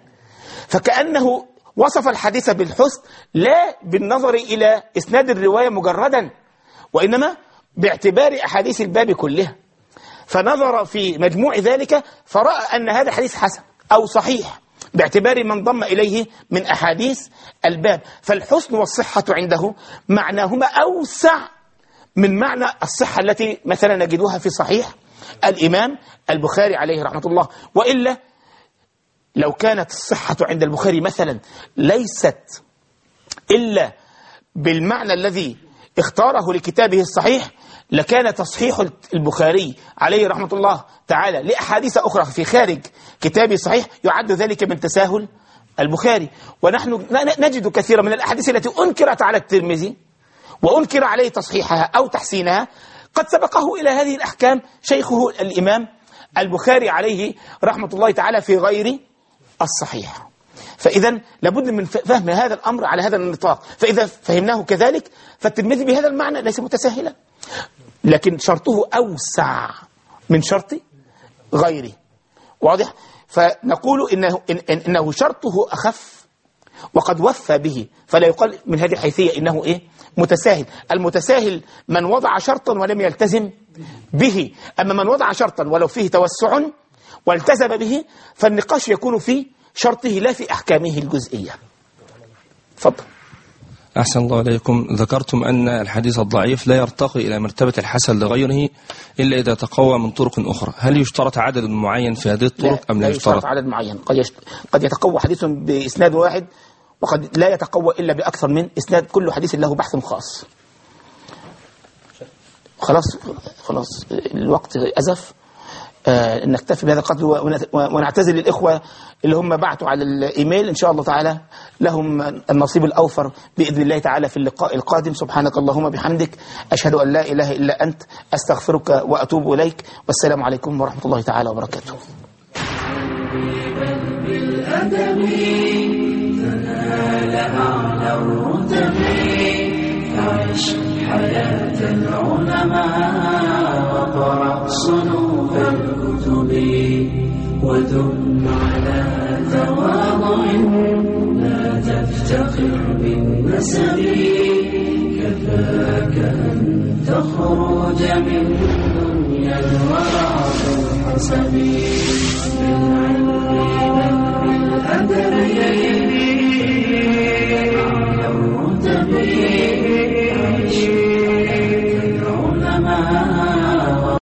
فكأنه وصف الحديث بالحسن لا بالنظر إلى إسناد الرواية مجردا، وإنما باعتبار أحاديث الباب كلها، فنظر في مجموع ذلك فرأى أن هذا حديث حسن أو صحيح باعتبار من ضم إليه من أحاديث الباب. فالحسن والصحة عنده معناهما أوسع من معنى الصحة التي مثلا نجدها في صحيح الإمام البخاري عليه رحمة الله. وإلا لو كانت الصحة عند البخاري مثلا ليست إلا بالمعنى الذي اختاره لكتابه الصحيح، لكان تصحيح البخاري عليه رحمة الله تعالى لأحاديث أخرى في خارج كتابه الصحيح يعد ذلك من تساهل البخاري. ونحن نجد كثيرا من الأحاديث التي أنكرت على الترمذي وأنكر عليه تصحيحها أو تحسينها قد سبقه إلى هذه الأحكام شيخه الإمام البخاري عليه رحمة الله تعالى في غير الصحيح. فإذا لابد من فهم هذا الأمر على هذا النطاق، فإذا فهمناه كذلك فالترمذي بهذا المعنى ليس متساهلا، لكن شرطه أوسع من شرط غيره، واضح؟ فنقول إنه شرطه أخف وقد وفى به، فلا يقال من هذه الحيثية إنه متساهل. المتساهل من وضع شرطا ولم يلتزم به، أما من وضع شرطا ولو فيه توسع والتزم به فالنقاش يكون في شرطه لا في أحكامه الجزئية. تفضل. أحسن الله عليكم. ذكرتم أن الحديث الضعيف لا يرتقي إلى مرتبة الحسن لغيره إلا إذا تقوى من طرق أخرى، هل يشترط عدد معين في هذه الطرق أم لا يشترط عدد معين؟ قد يتقوى حديث بإسناد واحد وقد لا يتقوى إلا بأكثر من إسناد، كل حديث له بحث خاص. خلاص الوقت أزف، نكتفي بهذا القدر ونعتذر للإخوة اللي هم بعتوا على الإيميل، إن شاء الله تعالى لهم النصيب الأوفر بإذن الله تعالى في اللقاء القادم. سبحانك اللهم بحمدك، أشهد أن لا إله إلا أنت، أستغفرك وأتوب إليك، والسلام عليكم ورحمة الله تعالى وبركاته. عش حياة العلماء وقرأ صنوف الكتب ودم على تواضع لا تفتخر بالنسب، كفاك أن تخرج من دنيا الورع بالحسب.